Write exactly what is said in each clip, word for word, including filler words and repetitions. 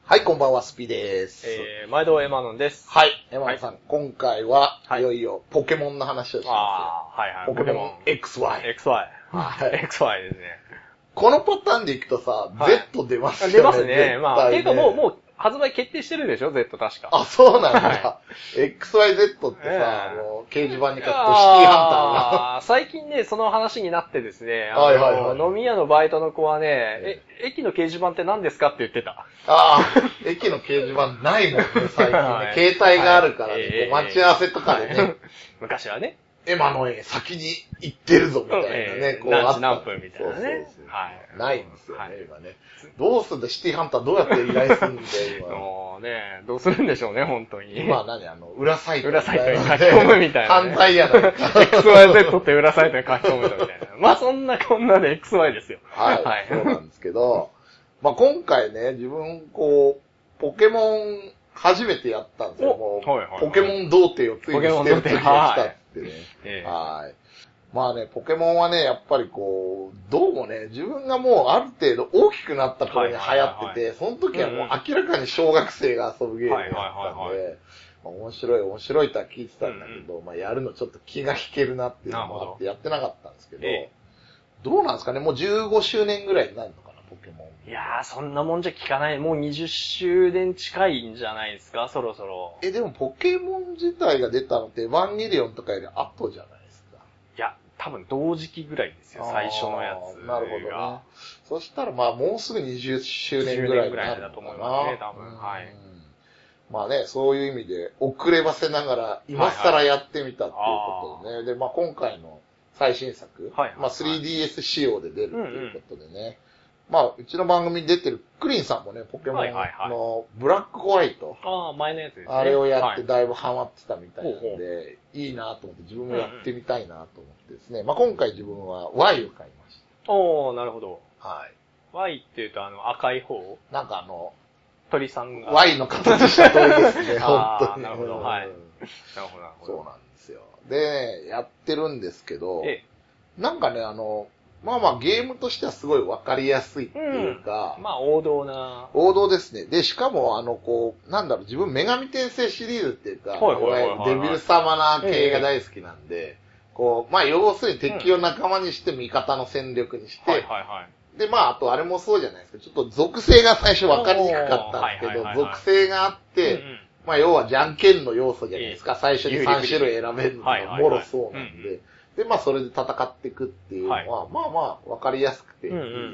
はい、こんばんは、スピです。 えー、毎度エマノンです。 はい、エマノンさん、はい、今回は、 はい、 いよいよポケモンの話をしますよ。 あー、はいはい。 ポケモン エックスワイ。 エックスワイ。 はい。 エックスワイ ですね。このパターンでいくとさ、はい、Z 出ますよね。 出ますね。まあ、 ね、 ていうかもう、もう、発売決定してるでしょ ?Z 確か。 あ、そうなんだ。はい、エックスワイゼット ってさ、えー、あの、掲示板に書くとシティハンターが。 最近ね、その話になってですね、あの、 はいはいはい、 飲み屋のバイトの子はね、え、駅の掲示板って何ですかって言ってた。 ああ、駅の掲示板ないもんね、最近ね。はい、携帯があるからね、はい、待ち合わせとかでね。 昔はね。 エマの絵先に行ってるぞみたいなね、 えー、 こう何時何分みたいなね。そうそうそう、 はい。ないんですよね、はい、今ね。どうすんだ、シティハンターどうやって依頼するんだよ、今。 もうね、どうするんでしょうね、本当に。 まあ何、あの、裏サイト。 裏サイトに書き込むみたいな、 犯ね。 罪やないか。 エックスワイゼット って裏サイトに書き込むみたいな。まあそんなこんなで エックスワイ ですよ。 はい。はい、そうなんですけど、まあ今回ね、自分、こう、ポケモン、初めてやったんですよ。もう、はいはいはい、ポケモン童貞をついにしてる時が来たってね。はい。はい。まあね、ポケモンはね、やっぱりこう、どうもね、自分がもうある程度大きくなった頃に流行ってて、その時はもう明らかに小学生が遊ぶゲームだったんで、面白い面白いとは聞いてたんだけど、うんうん、まあやるのちょっと気が引けるなっていうのもあってやってなかったんですけど、えー、どうなんですかね、もうじゅうごしゅうねんぐらいになるのかな、ポケモン。 いやー、そんなもんじゃ聞かない。もうにじゅっしゅうねん近いんじゃないですか、そろそろ。 え、でもポケモン自体が出たのってエヴァンゲリオンとかより後じゃないですか。 いや、多分同時期ぐらいですよ、最初のやつが。 なるほどね。そしたらまあもうすぐにじゅっしゅうねんぐらいになるのかな。 だと思いますね、多分。はい。 まあね、そういう意味で遅ればせながら今更やってみたっていうことでね。はいはい、で、まあ今回の最新作、はいはいはい、まあ スリーディーエス 仕様で出るということでね。うんうん、まあ、うちの番組に出てるクリンさんもね、ポケモンのブラックホワイト。 ああ、前のやつですね。 あれをやってだいぶハマってたみたいなんで、はい、いいなと思って自分もやってみたいなと思ってですね。うんうん、まあ今回自分は Y を買いました。 おー、なるほど。 はい。 Y って言うとあの赤い方？ なんかあの、 鳥さんが。 Y の形した鳥ですね、本当に。 なるほど、はい。なるほど、なるほど。 そうなんですよ。で、やってるんですけど、ええ、なんかね、あの、まあまあゲームとしてはすごいわかりやすいっていうか、 うん、まあ王道な。 王道ですね。で、しかもあの、こう、なんだろう、自分女神転生シリーズっていうか、いわゆるデビルサマナー系が大好きなんで、ええ、こう、まあ要するに敵を仲間にして味方の戦力にして、はいはいはい、で、まああとあれもそうじゃないですか、ちょっと属性が最初わかりにくかったんですけど、はいはいはいはい、属性があって、うんうん、まあ要はじゃんけんの要素じゃないですか、最初にさん種類選べるのがもろそうなんで、で、まあ、それで戦っていくっていうのは、はい、まあまあ、わかりやすくていいですよね、うんうん。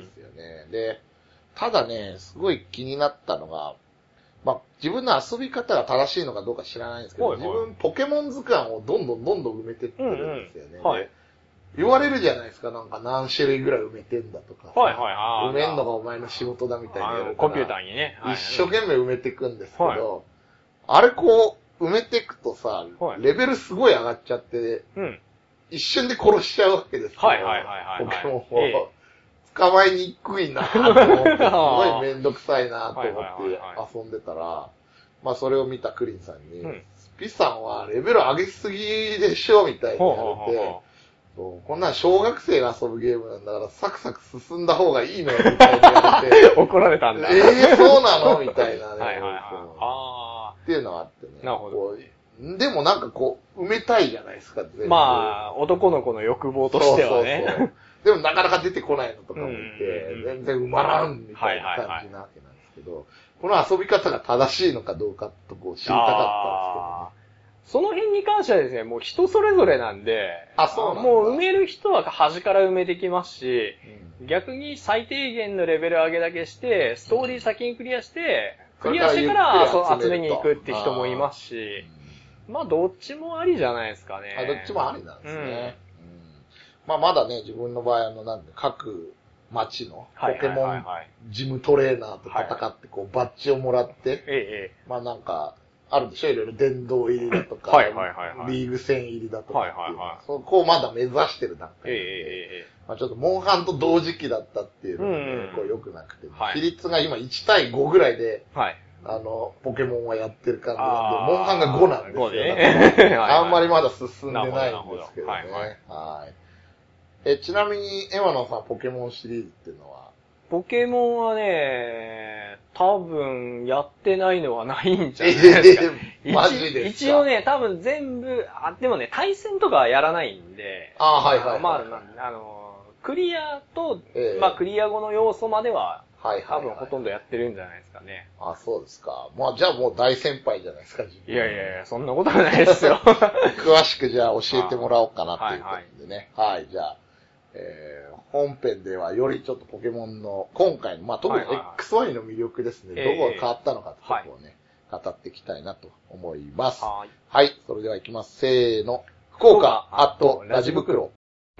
で、ただね、すごい気になったのが、まあ、自分の遊び方が正しいのかどうか知らないんですけど、はいはい、自分、ポケモン図鑑をどんどんどんどん埋めてってるんですよね。うんうん、はい、言われるじゃないですか、なんか何種類ぐらい埋めてんだとか。はいはいはい、埋めんのがお前の仕事だみたいなやるから。 コンピューターにね。 はい、一生懸命埋めていくんですけど、はい、あれこう、埋めていくとさ、はい、レベルすごい上がっちゃって、うん、一瞬で殺しちゃうわけですよ。はいはいはいはい、はい。ポケモンを、ええ、捕まえにくいなと思って、すごいめんどくさいなと思って遊んでたら、まあそれを見たクリンさんに、うん、スピさんはレベル上げすぎでしょみたいに言われて、そうこんなん小学生が遊ぶゲームなんだからサクサク進んだ方がいいのよみたいに言われて。 怒られたんだ。 ええー、そうなのみたいなね。 はいはいはい。あっていうのがあってね。 なるほど。 でもなんかこう、埋めたいじゃないですか、全部。 まあ、男の子の欲望としてはね。 そうそうそう。でもなかなか出てこないのとかもいて、全然埋まらんみたいな感じなわけなんですけど、はいはいはい、この遊び方が正しいのかどうかとこう知りたかったんですけどね。 その辺に関してはですね、もう人それぞれなんで、 あ、そうなんだ。 もう埋める人は端から埋めてきますし、うん、逆に最低限のレベル上げだけして、ストーリー先にクリアして、クリアしてからそう集めに行くって人もいますし、まあ、どっちもありじゃないですかね。 あ、どっちもありなんですね。うんうん、まあ、まだね、自分の場合、あの、なんで、各町のポケモンジムトレーナーと戦って、こう、バッジをもらって、ええ、まあ、なんか、あるでしょいろいろ殿堂入りだとか、はいはいはいはい、リーグ戦入りだとか、はいはいはい、そこをまだ目指してる段階で、ええ、まあ、ちょっとモンハンと同時期だったっていうのが、ね、うんうん、こう良くなくて、はい、比率が今いち対ごぐらいで、はいあの、ポケモンはやってる感じなんで、モンハンがごなんですよ。ね、あんまりまだ進んでないんですけどね。はいはい、はい。え、ちなみに、エマノさん、ポケモンシリーズっていうのはポケモンはね、 多分、やってないのはないんじゃないですか。 えー、マジですか。 一応ね、多分全部、あ、でもね、対戦とかはやらないんで。 あはいはい、はい。 まあ、あの、クリアと、 えー、 まあ、クリア後の要素までは、 はいはい、はい。 多分ほとんどやってるんじゃないですかね。 あ、そうですか。まあ、じゃあもう大先輩じゃないですか、自分。 いやいやいや、そんなことはないですよ。 詳しくじゃあ教えてもらおうかなっていうことでね。はい、はい、じゃあ、えー、本編ではよりちょっとポケモンの、今回の、まあ、特に エックスワイ の魅力ですね。はいはいはい、どこが変わったのかってとこをね、えー、語っていきたいなと思います。はい。はい、それでは行きます。せーの。福岡アットラジ袋。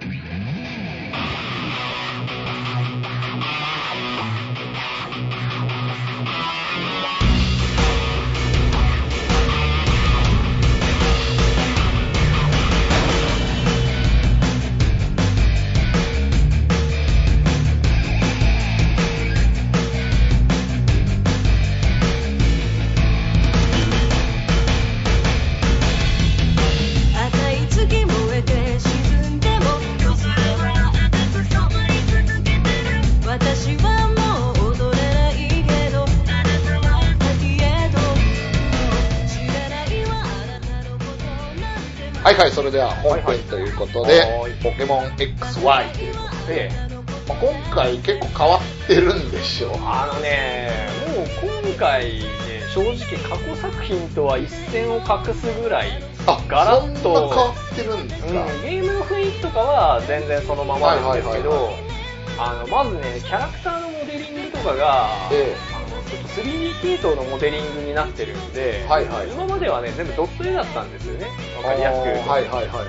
はいはい、それでは本編ということで、はいはい、ポケモン エックスワイ ということで、まあ、今回結構変わってるんでしょう。 あのね、もう今回ね、正直過去作品とは一線を画すぐらい、 あ、ガラッとそんな変わってるんですか、うん、 ゲームの雰囲気とかは全然そのままなんですけど、あの、まずね、キャラクターのモデリングとかが、ええ、ちょっと スリーディー 系統のモデリングになってるんで、はいはい、今まではね、全部ドット絵だったんですよね。わかりやすく言うと。はいはいはいはい。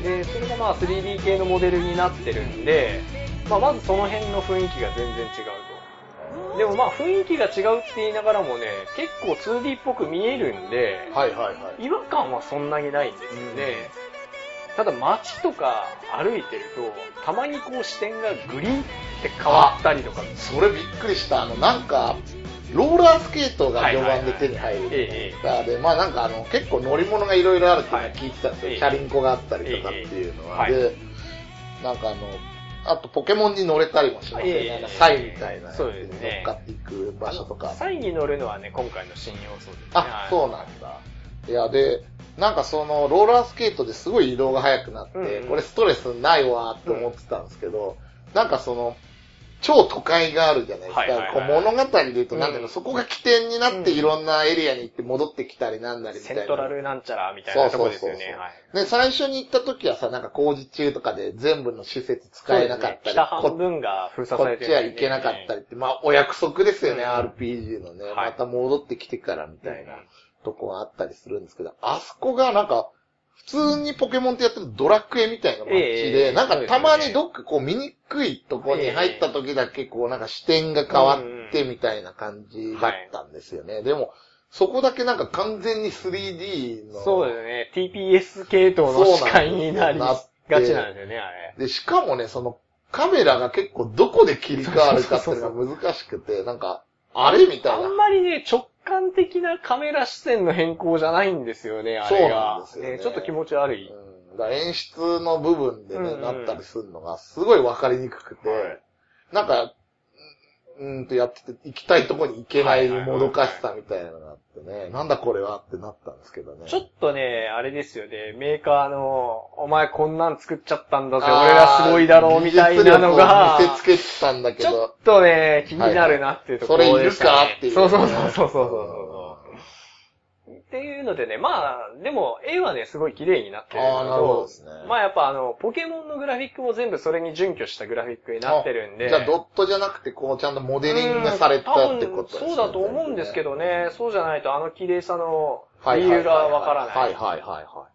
で、それがまあ スリーディー 系のモデルになってるんで、まあまずその辺の雰囲気が全然違うと。でもまあ雰囲気が違うって言いながらもね、結構 ツーディー っぽく見えるんで、はいはいはい、違和感はそんなにないんですよね。うん、ただ街とか歩いてると、たまにこう視点がグリンって変わったりとか。 それびっくりした。あの、なんか、ローラースケートが序盤で手に入る。で、まあなんかあの、結構乗り物がいろいろあるっていうのは聞いてたんですよ。はい、チャリンコがあったりとかっていうのは。はい、で、なんかあの、あとポケモンに乗れたりもしますね。なんかサイみたいな。そうですね。乗っかっていく場所とか。 サイに乗るのはね、今回の新要素ですね。 あ、そうなんだ。いや、で、なんかその、ローラースケートですごい移動が速くなって、うんうん、これストレスないわって思ってたんですけど、うん、なんかその、超都会があるじゃないですか。はいはいはい、こう物語で言うと、なんだろう、うん、そこが起点になっていろんなエリアに行って戻ってきたりなんだりみたいな。 セントラルなんちゃらみたいなとこですよね。そうそうそうそう、 で、最初に行った時はさ、なんか工事中とかで全部の施設使えなかったり。ね、 北半分が封鎖されてる、 ね。こっちは行けなかったりって、まあお約束ですよね、うん、アールピージー のね、はい。また戻ってきてからみたいなとこがあったりするんですけど、あそこがなんか、普通にポケモンってやってるドラクエみたいな街で、えー、なんかたまにどっかこう見にくいとこに入った時だけこうなんか視点が変わってみたいな感じだったんですよね。でも、そこだけなんか完全に スリーディー の。 そうですね。ティーピーエス 系統の視界になりがちなんですよね、あれ。 で、しかもね、そのカメラが結構どこで切り替わるかっていうのが難しくて、なんか、あれみたいな。 あんまりね、直感的なカメラ視線の変更じゃないんですよね、あれが。そうなんですよね。ね、ちょっと気持ち悪い。 うんだ演出の部分でね、うんうん、なったりするのがすごい分かりにくくて、はい、なんか、うんとやってて行きたいとこに行けないもどかしさみたいなのがあってね、なんだこれはってなったんですけどね。 ちょっとね、あれですよね、メーカーの、お前こんなん作っちゃったんだぜ、俺らすごいだろうみたいなのが、 見せつけてたんだけど。 ちょっとね、気になるなっていうところで、ねはいはい、 それいるかっていう、ね。 そうそうそうそうそうそう。っていうのでね、まあ、でも、絵はね、すごい綺麗になってるのと、あ、なるほどですね。まあやっぱあの、ポケモンのグラフィックも全部それに準拠したグラフィックになってるんで。 じゃあドットじゃなくて、こうちゃんとモデリングされたってことですね。 そうだと思うんですけどね、そうじゃないとあの綺麗さの理由がわからない。 はいはいはいはい。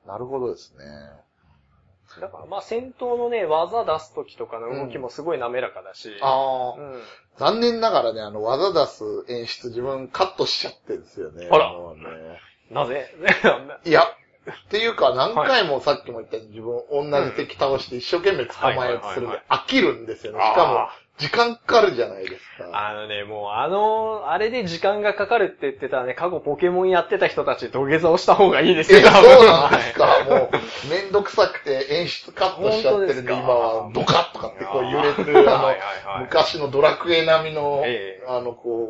なるほどですね。 だからまあ戦闘のね、技出す時とかの動きもすごい滑らかだし。うん、 ああ、うん。残念ながらね、あの、技出す演出自分カットしちゃってるんですよね。 あら。 ね、 なぜいや、っていうか何回もさっきも言ったように自分同じ敵倒して一生懸命捕まえようとするんで飽きるんですよね。しかも、時間かかるじゃないですか。 あのね、もうあの、あれで時間がかかるって言ってたらね、過去ポケモンやってた人たち土下座をした方がいいですよ。 え、そうなんですか。もう、めんどくさくて演出カットしちゃってるんで、今はドカッとかってこう揺れてる、あの、昔のドラクエ並みの、あの、こう、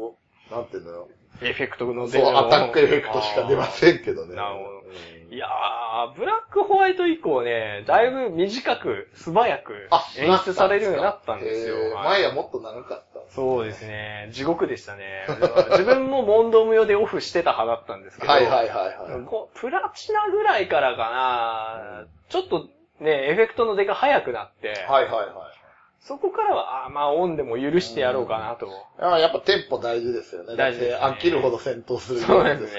なんていうのエフェクトの出るそう、アタックエフェクトしか出ませんけどね。 なるほど。いやー、ブラックホワイト以降ね、だいぶ短く、素早く演出されるようになったんですよ。 前はもっと長かった、ね。 そうですね。地獄でしたね。自分も問答無用でオフしてた派だったんですけど。 はいはいはいはい。 プラチナぐらいからかな、うん、ちょっとね、エフェクトの出が早くなって。 はいはいはい。 そこからは、あまあ、オンでも許してやろうかなと。 うん、やっぱテンポ大事ですよね。大事です、ね。飽きるほど戦闘するそうですね。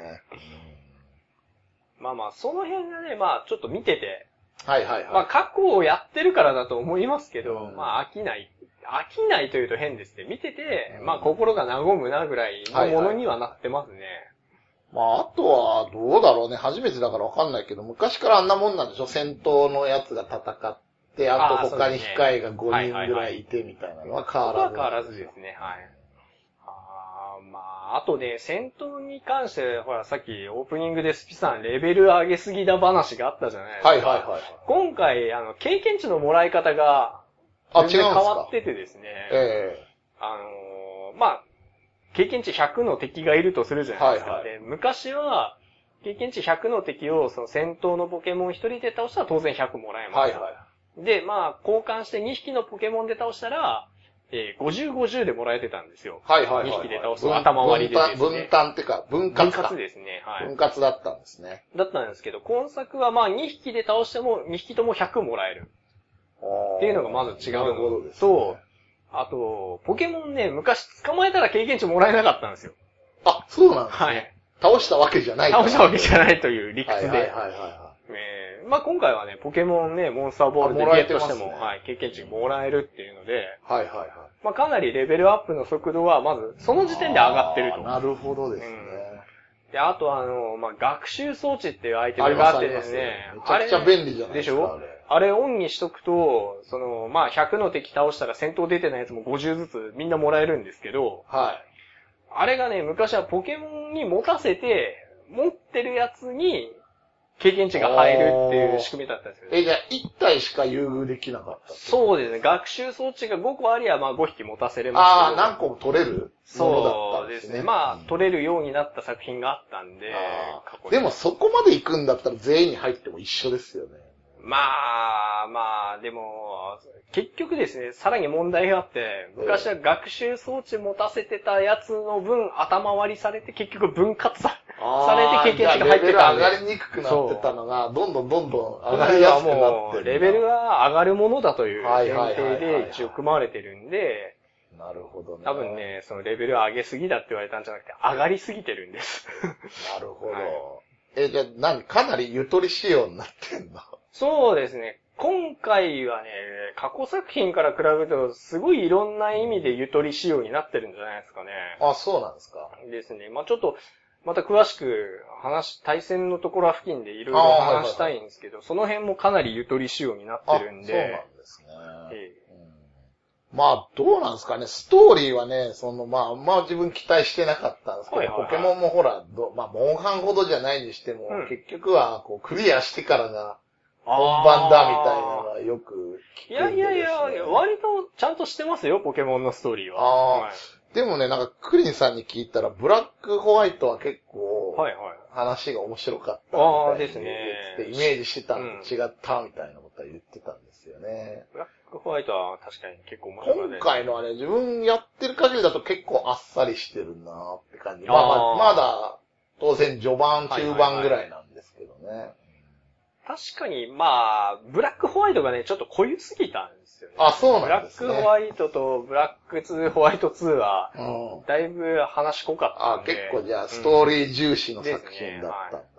まあまあ、その辺がね、まあ、ちょっと見てて。 はいはいはい。 まあ、過去をやってるからだと思いますけど、うん、まあ、飽きない。飽きないというと変ですね。見てて、うん、まあ、心が和むなぐらいのものにはなってますね。はいはい、 まあ、あとは、どうだろうね。初めてだからわかんないけど、昔からあんなもんなんでしょ？戦闘のやつが戦って、で、あと他に控えがごにんぐらいいてみたいなのは変わらず。 変わらずですね、はい。あまあ、あとね、戦闘に関して、ほら、さっきオープニングでスピさんレベル上げすぎだ話があったじゃないですか。 はいはいはい。 今回、あの、経験値のもらい方が、全然変わっててですね。 ええー。あのー、まあ、経験値ひゃくの敵がいるとするじゃないですか。はいはい、で昔は、経験値ひゃくの敵をその戦闘のポケモンひとりで倒したら当然ひゃくもらえます。はいはい。で、まあ、交換してにひきのポケモンで倒したら、えー、ごじゅう、ごじゅうでもらえてたんですよ。 はいはいはい、はい。 にひきで倒すと頭割りでですね。 分担ってか、分割か。 分割ですね。はい。 分割だったんですね。 だったんですけど、今作はまあにひきで倒してもにひきともひゃくもらえる。っていうのがまず違うのと、そう。あと、ポケモンね、昔捕まえたら経験値もらえなかったんですよ。 あ、そうなんですね。 はい。 倒したわけじゃない。 倒したわけじゃないという理屈で。 はいはいはいはい。 えー、まあ今回はね、ポケモンね、モンスターボールでゲットしても、ね、はい、経験値もらえるっていうので、 はいはいはい。 まあかなりレベルアップの速度は、まず、その時点で上がってると。 なるほどですね。 うん、で、あとあの、まあ学習装置っていうアイテムがあってですね、 めちゃくちゃ便利じゃないですか。 でしょ？あれオンにしとくと、その、まあひゃくの敵倒したら戦闘出てないやつもごじゅうずつみんなもらえるんですけど、 はい。 あれがね、昔はポケモンに持たせて、持ってるやつに経験値が入るっていう仕組みだったんですよ、ね。 え、じゃあいち体しか優遇できなかった？ そうですね。学習装置がごこありゃまあごひき持たせれますけど。 ああ、何個も取れるものだったんですね。そうですね。 まあ、取れるようになった作品があったんで。 でもそこまで行くんだったら全員に入っても一緒ですよね。 まあ、まあ、でも、結局ですね、さらに問題があって、昔は学習装置持たせてたやつの分頭割りされて結局分割さされて経験値が入ってたんで。 レベル上がりにくくなってたのが、どんどんどんどん上がりやすくなってる。 レベルが上がるものだという前提で一応組まれてるんで、 なるほどね。 多分ね、そのレベル上げすぎだって言われたんじゃなくて、上がりすぎてるんです。 なるほど。はい、え、じゃあ何、かなりゆとり仕様になってんの？ そうですね。今回はね、過去作品から比べると、すごいいろんな意味でゆとり仕様になってるんじゃないですかね。 あ、そうなんですか。 ですね。まあちょっと、また詳しく話、対戦のところ付近でいろいろ話したいんですけど、はいはいはい、その辺もかなりゆとり仕様になってるんで。 そうなんですね。 ええまあ、どうなんですかね。ストーリーはね、その、まあ、まあ自分期待してなかったんですけど、はいはいはい、ポケモンもほら、どまあ、モンハンほどじゃないにしても、うん、結局は、こう、クリアしてからが、本番だみたいなのはよく聞くんで、ね。 いやいやいや、割とちゃんとしてますよ、ポケモンのストーリーは。 あはい、でもね、なんか、クリンさんに聞いたら、ブラックホワイトは結構、 はいはい、 話が面白かったああ、ですね。 イメージしてたのと違ったみたいなことは言ってたんですよね。 ブラックホワイトは確かに結構面白かった、 ね。今回のはね、自分やってる限りだと結構あっさりしてるなーって感じ。まあまあ、まだ、当然序盤、中盤ぐらいなんですけどね。はいはいはい、 確かに、まあ、ブラックホワイトがね、ちょっと濃ゆすぎたんですよね。 あ、そうなんですね。 ブラックホワイトとブラックツーホワイトツーは、うん、だいぶ話濃かったんで。 あ、結構じゃあ、ストーリー重視の作品だったんだ。うんねはい、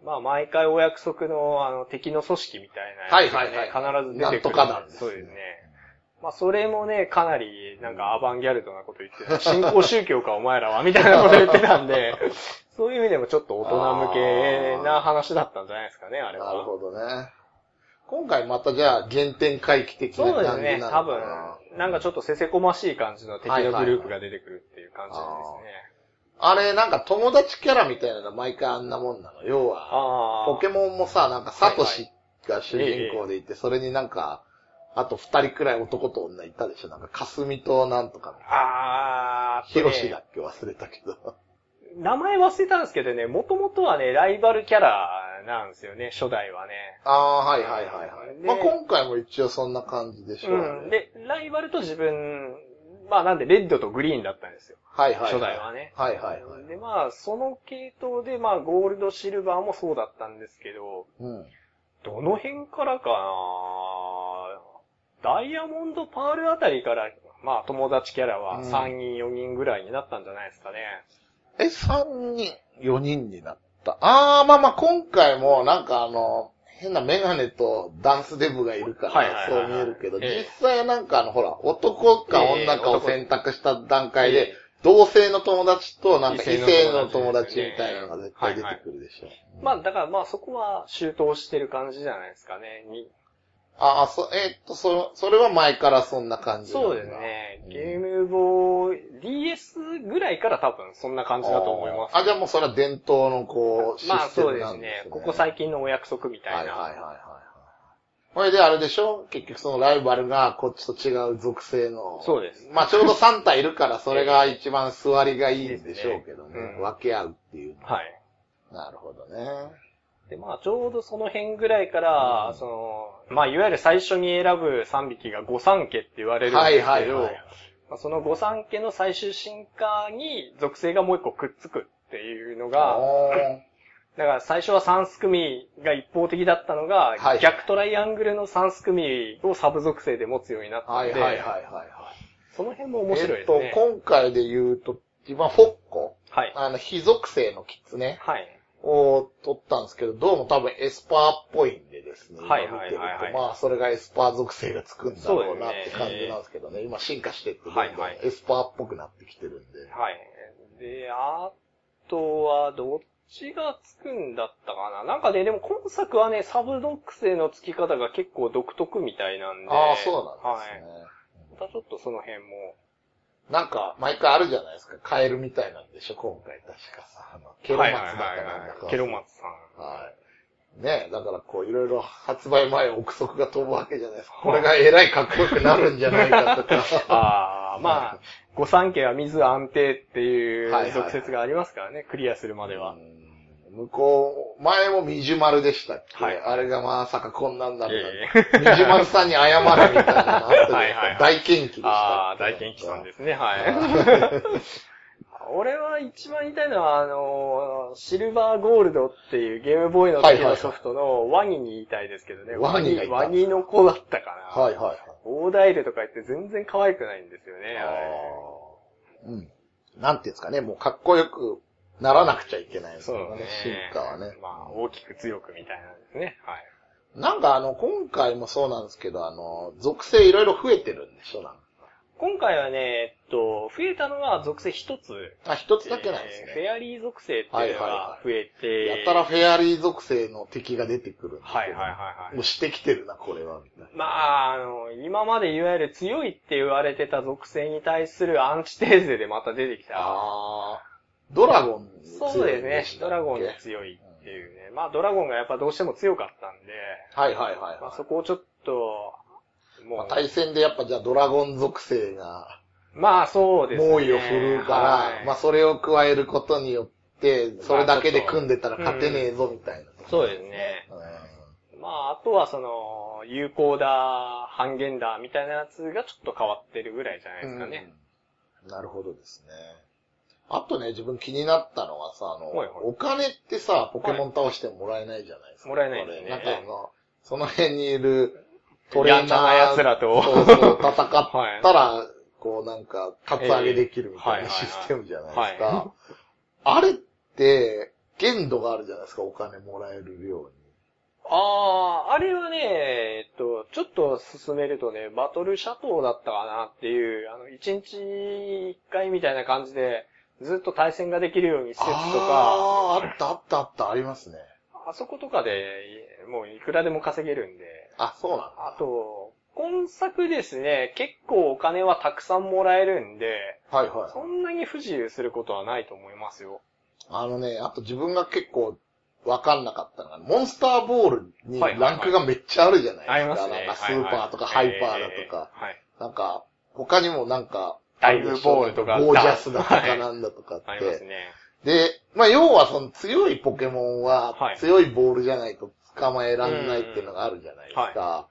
まあ、毎回お約束の、あの、敵の組織みたいなやつがね、はいはいはい、必ず出てくる。 なんとかなんです、ね。 そうですね。まあ、それもね、かなり、なんかアバンギャルドなこと言ってた。新興宗教かお前らは、みたいなこと言ってたんで、そういう意味でもちょっと大人向けな話だったんじゃないですかね、あれは。 なるほどね。今回またじゃあ原点回帰的な感じなのかな。 そうですね、多分。なんかちょっとせせこましい感じの敵のグループが出てくるっていう感じですね。はいはいはい、 あれ、なんか友達キャラみたいなの毎回あんなもんなの。要は、ポケモンもさ、なんかサトシが主人公でいて、はいはい、それになんか、あと二人くらい男と女いたでしょ。なんか、かすみとなんとか。 ああ、 ヒロシだっけ忘れたけど。 名前忘れたんですけどね、もともとはね、ライバルキャラなんですよね、初代はね。 ああ、はいはいはいはい。まあ今回も一応そんな感じでしょうね。 うん。で、ライバルと自分、まあなんでレッドとグリーンだったんですよ。 はいはい、はい。 初代はね。 はいはいはい。 で、まあその系統で、まあゴールド、シルバーもそうだったんですけど、 うん。 どの辺からかなダイヤモンドパールあたりから、まあ友達キャラはさんにんよにんぐらいになったんじゃないですかね。 え、さんにん、よにんになった。あー、まあまあ今回もなんかあの、変なメガネとダンスデブがいるからそう見えるけど、実際はなんかあのほら、男か女かを選択した段階で、同性の友達となんか異性の友達みたいなのが絶対出てくるでしょ。 まあだからまあそこは周到してる感じじゃないですかね。にああ、そ、えー、っと、そ、それは前からそんな感じなんだ。 そうですね。ゲームボーイ、ディーエス ぐらいから多分そんな感じだと思います。 あ、じゃあもうそれは伝統のこう、システムなんですね。まあそうですね。 ここ最近のお約束みたいな。 はいはいはいはい。これであれでしょ結局そのライバルがこっちと違う属性の。 そうです。 まあちょうどさん体いるからそれが一番座りがいいんでしょうけどね。ねうん、分け合うっていう。 はい。 なるほどね。 で、まあ、ちょうどその辺ぐらいから、うん、その、まあ、いわゆる最初に選ぶさんびきが御三家って言われるんですけど、はいはいはい、まあ、その御三家の最終進化に属性がもう一個くっつくっていうのが、だから最初はさんすくみが一方的だったのが、はい、逆トライアングルのさんすくみをサブ属性で持つようになったので、はいはいはいはいはい、その辺も面白いですね。 えっと、今回で言うと、一番フォッコ、 はい、 あの、非属性のキツネ、 はい、 を取ったんですけど、どうも多分エスパーっぽいんでですね。 はいはいはい、はい。 まあ、それがエスパー属性がつくんだろうなって感じなんですけどね。ね今進化してってどんどんエスパーっぽくなってきてるんで。 はい。で、あとはどっちがつくんだったかな。なんかね、でも今作はね、サブ属性の付き方が結構独特みたいなんで。 ああ、そうなんですね。はい。 またちょっとその辺も。 なんか、毎回あるじゃないですか。カエルみたいなんでしょ、今回確かさ。あの、ケロマツだったなんだか。 ケロマツさん。 はい。ねえ、だからこう、いろいろ発売前憶測が飛ぶわけじゃないですか。これがえらいかっこよくなるんじゃないかとか。 ああ、まあ、御三家は水安定っていう俗説がありますからね、クリアするまでは。 向こう、前もみじゅまるでしたっけ、はい、あれがまさかこんなんだろうな。みじゅまるさんに謝れみたいなのあったじゃないですか。はいはい、大剣気でした。 ああ、大剣気さんですね、はい。俺は一番言いたいのは、あの、シルバーゴールドっていうゲームボーイの時のソフトのワニに言いたいですけどね。 ワニがいた。 ワニの子だったかな。 はいはいはい。 オーダイルとか言って全然可愛くないんですよね、あれ。 うん。なんていうんですかね、もうかっこよくならなくちゃいけないですよね、進化はね。 まあ、大きく強くみたいなんですね。はい。 なんかあの、今回もそうなんですけど、あの、属性いろいろ増えてるんでしょ、なんか。 今回はね、えっと、増えたのは属性一つ。 あ、一つだけなんですね。 フェアリー属性っていうのが増えて、はいはいはい、 やたらフェアリー属性の敵が出てくるんですよ。 はいはいはいはい。 もうしてきてるな、これは、みたいな。 まあ、あの、今までいわゆる強いって言われてた属性に対するアンチテーゼでまた出てきた。 ああ。ドラゴンに強い。 そうですね。ドラゴンに強いっていうね。まあ、ドラゴンがやっぱどうしても強かったんで。 はいはいはい、はい。 まあ、そこをちょっと、 もう。まあ、対戦でやっぱじゃあドラゴン属性が、 まあそうですね。 猛威を振るうから、はい、まあそれを加えることによって、それだけで組んでたら勝てねえぞみたいな、 うん。そうですね。うん、まああとはその、有効だ、半減だ、みたいなやつがちょっと変わってるぐらいじゃないですかね。 うん、なるほどですね。あとね、自分気になったのはさ、あの、はいはい、お金ってさ、ポケモン倒してもらえないじゃないですか。 もらえないですね。 なんかあの、その辺にいるトレーナーなやつらとそうそう戦ったら、はいこうなんか、カツアゲできるみたいなシステムじゃないですか。あれって、限度があるじゃないですか、お金もらえる量に。 ああ、あれはね、えっと、ちょっと進めるとね、バトルシャトーだったかなっていう、あの、一日一回みたいな感じで、ずっと対戦ができるように施設とか。 ああ、あったあったあった、ありますね。 あそことかで、もういくらでも稼げるんで。 あ、そうなんだ。 あと、今作ですね、結構お金はたくさんもらえるんで、 はいはい。 そんなに不自由することはないと思いますよ。 あのね、あと自分が結構わかんなかったのが、モンスターボールにランクがめっちゃあるじゃないですか。 ありますね。 なんかスーパーとかハイパーだとか。はい。なんか、他にもなんか、 ダイブボールとか。 ゴージャスだとかなんだとかって。 ありますね。 で、まあ要はその強いポケモンは、 はい、 強いボールじゃないと捕まえらんないっていうのがあるじゃないですか。はい、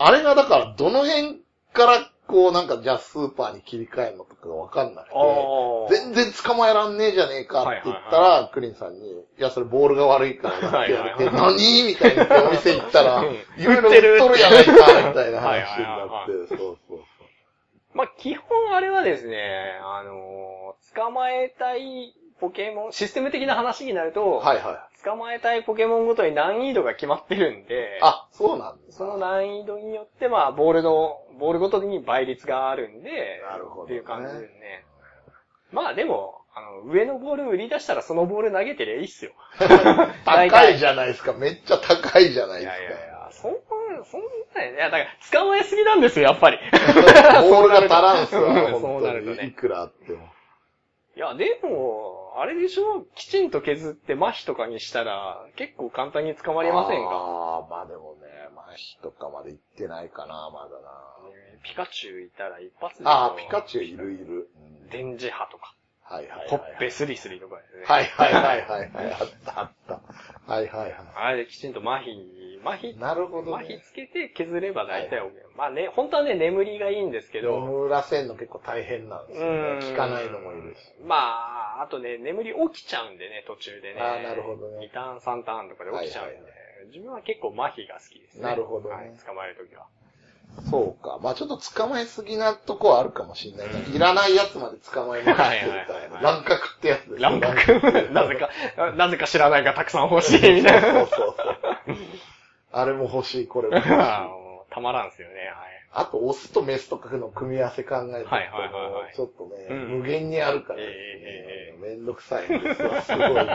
あれがだからどの辺からこうなんかじゃあスーパーに切り替えるのとかがわかんなくて、全然捕まえらんねえじゃねえかって言ったら、はいはいはい、クリンさんに、いやそれボールが悪いからって言われて、はいはいはい、何みたいなお店行ったら、いろいろ売っとるやないか、みたいな話になって、そうそうそう。 まあ、基本あれはですね、あのー、捕まえたいポケモン、システム的な話になると、はいはい。捕まえたいポケモンごとに難易度が決まってるんで、 あ、そうなんですか。その難易度によって、まあ、ボールの、ボールごとに倍率があるんで、 なるほど、ね。 っていう感じですね。まあでも、あの、上のボール売り出したらそのボール投げてりゃいいっすよ。 高いじゃないですか。めっちゃ高いじゃないですか。いやいやいや、 そんな、そんな、いや、だから、捕まえすぎなんですよ、やっぱり。 ボールが足らんすよ、 そうなるとね。 いくらあっても。 いや、でも、あれでしょ、きちんと削って麻痺とかにしたら、結構簡単に捕まりませんか？ ああ、まあでもね、麻痺とかまで行ってないかな、まだな。 ね、ピカチュウいたら一発で。 ああ、ピカチュウいるいる。 電磁波とか。 はいはいはい、はい。 ほっぺスリスリとかですね。 はいはいはいはい、はい。あったあった。はいはいはい。 あれできちんと麻痺、麻痺、 なるほど、ね。 麻痺つけて削れば大体 OK。はい、まあね、本当はね、眠りがいいんですけど。 眠らせんの結構大変なんですよね。効かないのもいるし。 まあ、あとね、眠り起きちゃうんでね、途中でね。 ああ、なるほどね。 にターン、さんターンとかで起きちゃうんで。はいはいはい、自分は結構麻痺が好きですね。 なるほどね。 はい、捕まえるときは。 そうか。まあちょっと捕まえすぎなとこはあるかもしれない。うん、いらないやつまで捕まえまくってるみたいな。乱獲ってやつですね。 乱獲なぜか、なぜか知らないがたくさん欲しいみたいな。そうそうそう。 あれも欲しい、これも欲しい。 たまらんすよね、はい。 あと、オスとメスとかの組み合わせ考えてると、はいはいはいはい、ちょっとね、うん、無限にあるからですね、えー、めんどくさいんですわ、すごい。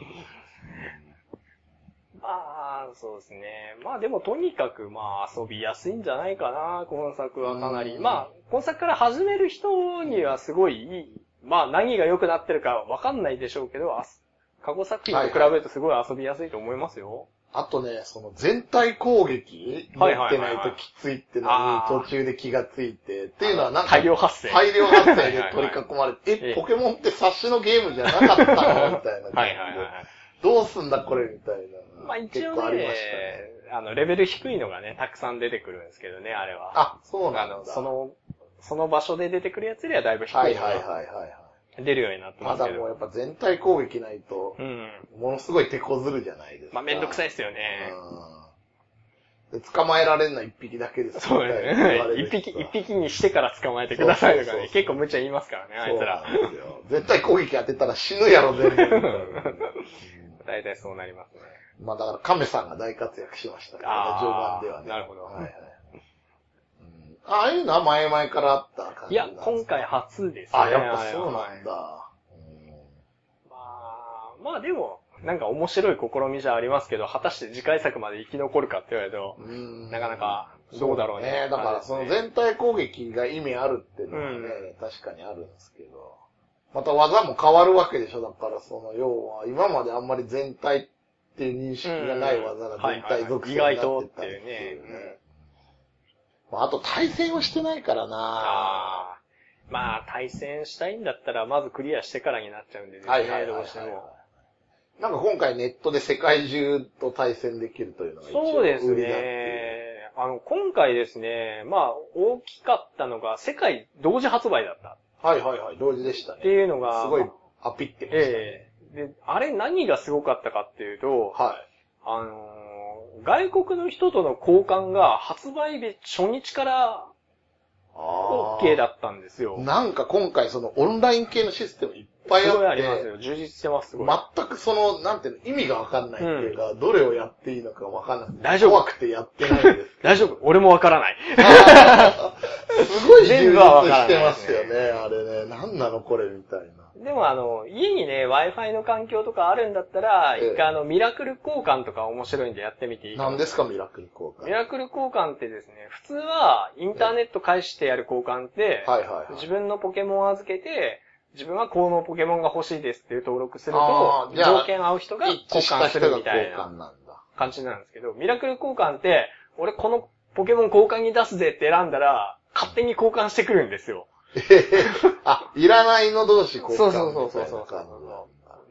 まあ、そうですね。まあでもとにかくまあ遊びやすいんじゃないかな、今作はかなり。まあ、今作から始める人にはすごいいい。まあ何が良くなってるかわかんないでしょうけど、過去作品と比べるとすごい遊びやすいと思いますよ。はいはい、 あとね、その全体攻撃持ってないときついってのに途中で気がついて、っていうのはなんか大量発生。 大量発生で取り囲まれて、え、ポケモンって冊子のゲームじゃなかったのみたいな感じで。はいはいはい。どうすんだこれみたいな。 まあ一応ね、ねあの、レベル低いのがね、たくさん出てくるんですけどね、あれは。 あ、そうなんだ。あの、 その、その場所で出てくるやつよりはだいぶ低いのが。はいはいはいはい、はい。出るようになってますけど。 まだもうやっぱ全体攻撃ないと、うん、ものすごい手こずるじゃないですか。 まあめんどくさいですよね。 うん。で、捕まえられるのは一匹だけですそうですね。一匹、一匹にしてから捕まえてくださいとかね、結構無茶言いますからね、あいつら。 そうなんですよ。絶対攻撃当てたら死ぬやろ、全部。 大体そうなりますね。 まあだから亀さんが大活躍しましたけどね、序盤ではね。 なるほど。はいはい。 うん、ああいうのは前々からあった感じなんですか？ いや、今回初ですね。 あ、やっぱそうなんだ。 まあ、まあでも、なんか面白い試みじゃありますけど、果たして次回作まで生き残るかって言われると、なかなかどうだろうね。 ね、だからその全体攻撃が意味あるっていうのはね、うん、確かにあるんですけど。また技も変わるわけでしょ。だからその要は今まであんまり全体っていう認識がない技が全体属性になってたっていうね。まあ、あと対戦をしてないからなあまあ対戦したいんだったらまずクリアしてからになっちゃうんでですね、はいはいはいはい、どうしても。 なんか今回ネットで世界中と対戦できるというのが一応売りだっていう。 そうですね。あの、今回ですね、まあ大きかったのが世界同時発売だった。 はいはいはい、同時でしたね。 っていうのが、 すごいアピってましたね。 ええー、で、あれ何がすごかったかっていうと、 はい。 あのー、外国の人との交換が発売日初日から OK だったんですよ。 なんか今回そのオンライン系のシステムいっぱいあって。 すごいありますよ。充実してます、すごい。 全くその、なんていうの、意味がわかんないっていうか、うん、どれをやっていいのかわかんない。 大丈夫。 怖くてやってないんです。 大丈夫。俺もわからない。 すごい充実してますよね、あれね。なんなのこれみたいな。 でもあの、家にね、Wi-Fi の環境とかあるんだったら、一回あの、ミラクル交換とか面白いんでやってみていいかな。 何ですか、ミラクル交換。 ミラクル交換ってですね、普通はインターネット返してやる交換って、はいはいはい、自分のポケモンを預けて、自分はこのポケモンが欲しいですっていう登録すると、条件合う人が交換するみたいな感じなんですけど、ミラクル交換って、俺このポケモン交換に出すぜって選んだら、勝手に交換してくるんですよ。 あ、いらないの同士交換みたいな感じ。 そうそうそうそうそう。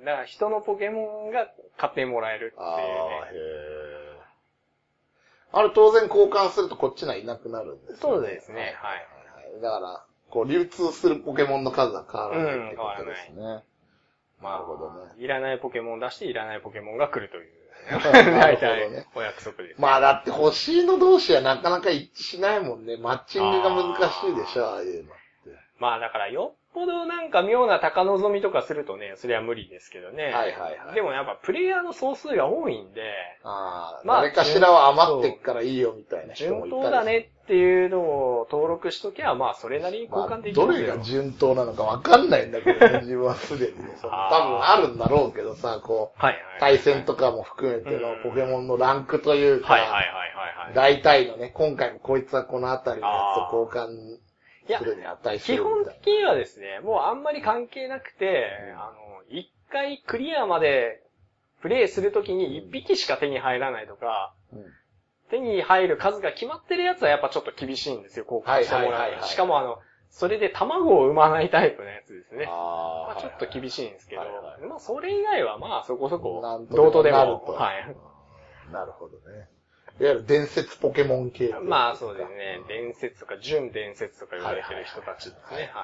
だから人のポケモンが買ってもらえるっていうね。あへあれ当然交換するとこっちはいなくなるんですよね。 そうですね、はい。はいはい、だから、こう流通するポケモンの数が変わらないってことですね。うん、なるほどね。 いらないポケモン出していらないポケモンが来るという。大体、ね、お約束です、ね。 まあだって欲しいの同士はなかなか一致しないもんね。マッチングが難しいでしょ、ああいうのって。 まあだからよっぽどなんか妙な高望みとかするとね、それは無理ですけどね。はいはいはい。でもやっぱプレイヤーの総数が多いんで、 ああ、まあ誰かしらは余ってっからいいよみたいな人もいたり。 順当だねっていうのを登録しときゃ、まあそれなりに交換できる、 まあ。どれが順当なのかわかんないんだけどね、自分はすでにね。多分あるんだろうけどさ、こう、はいはいはい、対戦とかも含めてのポケモンのランクというか、はいはいはいはい、大体のね、今回もこいつはこのあたりのやつを交換、 いや、基本的にはですね、もうあんまり関係なくて、うん、あの、一回クリアまでプレイするときに一匹しか手に入らないとか、うん、手に入る数が決まってるやつはやっぱちょっと厳しいんですよ、交換してもらう。しかもあの、それで卵を産まないタイプのやつですね。あまあ、ちょっと厳しいんですけど、はいはい、まあそれ以外はまあそこそこ、同等でも。はい。 なるほどね。いわゆる伝説ポケモン系。 まあそうですね。伝説とか準伝説とか言われてる人たちですね。はい。はい、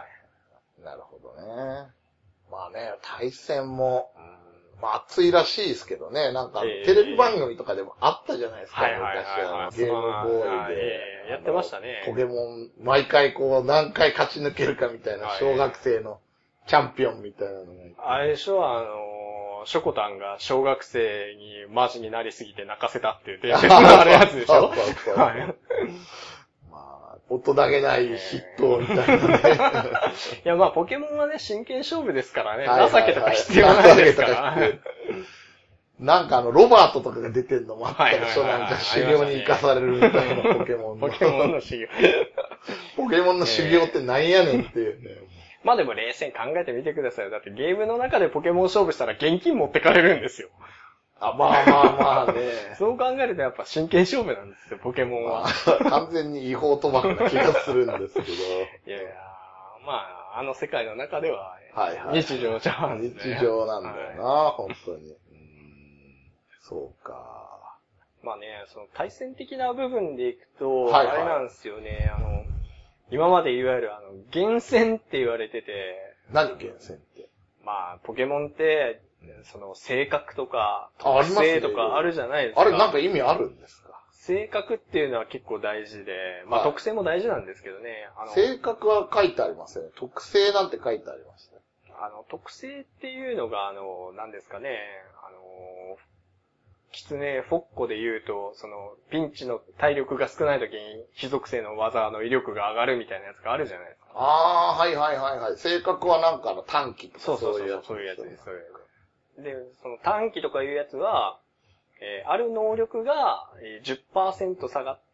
なるほどね。まあね、対戦も、うん、まあ熱いらしいですけどね。なんか、テレビ番組とかでもあったじゃないですか。えー、昔は。ゲームボーイで、 えー。やってましたね。 ポケモン、毎回こう何回勝ち抜けるかみたいな、小学生のチャンピオンみたいなのがいて。 あれでしょ、あの、ショコタンが小学生にマジになりすぎて泣かせたっていう伝説のあるやつでしょ。そうそうそう。はい、 まあ、音だけない筆頭みたいなね。 いやまあポケモンはね、真剣勝負ですからね。はいはいはい、情けとか必要ないですから。 なんかあの、ロバートとかが出てんのもあったでしょ、なんか修行に生かされるみたいなポケモンの。 ポケモンの修行。 ポケモンの修行ってなんやねんっていうね。 まあでも冷静に考えてみてくださいよ。だってゲームの中でポケモン勝負したら現金持ってかれるんですよ。 あ、まあまあまあね。 そう考えるとやっぱ真剣勝負なんですよ、ポケモンは。 まあ、完全に違法賭博な気がするんですけど。いやいや、まあ、あの世界の中では、はいはい、日常じゃん、 ね。日常なんだよな、はい、本当に。うん、そうか。 まあね、その対戦的な部分でいくと、はいはい、あれなんですよね、あの、今までいわゆるあの、厳選って言われてて。 何厳選って？ まあ、ポケモンって、その、性格とか、特性とかあるじゃないですか。 あれなんか意味あるんですか？ 性格っていうのは結構大事で、まあ、はい、特性も大事なんですけどね。 あの性格は書いてありますよね。特性なんて書いてありました。 あの、特性っていうのが、あの、何ですかね、あの、キツネ、フォッコで言うと、その、ピンチの体力が少ない時に、非属性の技の威力が上がるみたいなやつがあるじゃないですか。 ああ、はいはいはいはい。性格はなんかの短期とかそういうやつ。そういうやつです、そういうやつ。で、その短期とかいうやつは、えー、ある能力が じゅっパーセント 下がって、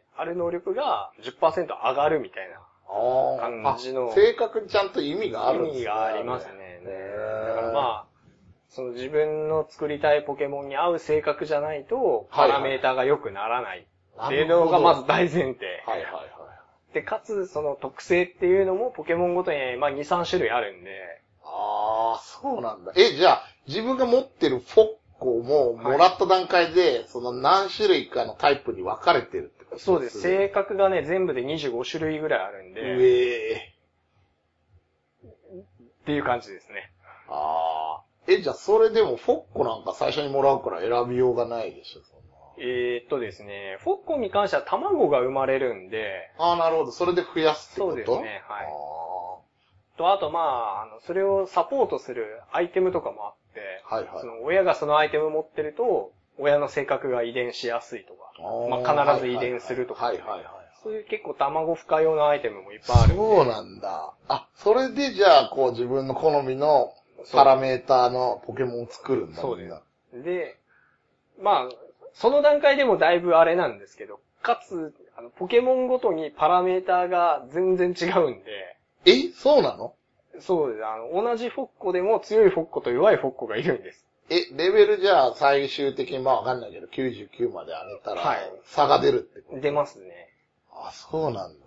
ある能力が じゅっパーセント 上がるみたいな感じの。 性格にちゃんと意味があるんですね。 意味がありますね。だからまあ、その自分の作りたいポケモンに合う性格じゃないと、パラメーターが良くならないっていうのがまず大前提。はいはいはい。で、かつ、その特性っていうのもポケモンごとに、まあに、さん種類あるんで。 ああ、そうなんだ。え、じゃあ、自分が持ってるフォッコも、もらった段階で、はい、その何種類かのタイプに分かれてるってことですか？ そうです。性格がね、全部でにじゅうご種類ぐらいあるんで。うえー。っていう感じですね。 ああ。え、じゃあそれでもフォッコなんか最初にもらうから選びようがないでしょ、そんな。 えーっとですね、フォッコに関しては卵が生まれるんで。 ああ、なるほど。それで増やすってこと？ そうですね、はい。あと、あとまあ、あの、それをサポートするアイテムとかもあって、はいはい。その親がそのアイテムを持ってると、親の性格が遺伝しやすいとか、まあ必ず遺伝するとか、はいはいはい。そういう結構卵孵化用のアイテムもいっぱいあるんで。 そうなんだ。あ、それでじゃあ、こう自分の好みのパラメーターのポケモンを作るんだ。 そうです。で、まあ、その段階でもだいぶあれなんですけど、かつ、あの、ポケモンごとにパラメーターが全然違うんで。 え、そうなの？ そうです。あの、同じフォッコでも強いフォッコと弱いフォッコがいるんです。 え、レベルじゃあ最終的にまあわかんないけど、きゅうじゅうきゅうまで上げたら、差が出るってこと？ 出ますね。 あ、そうなんだ。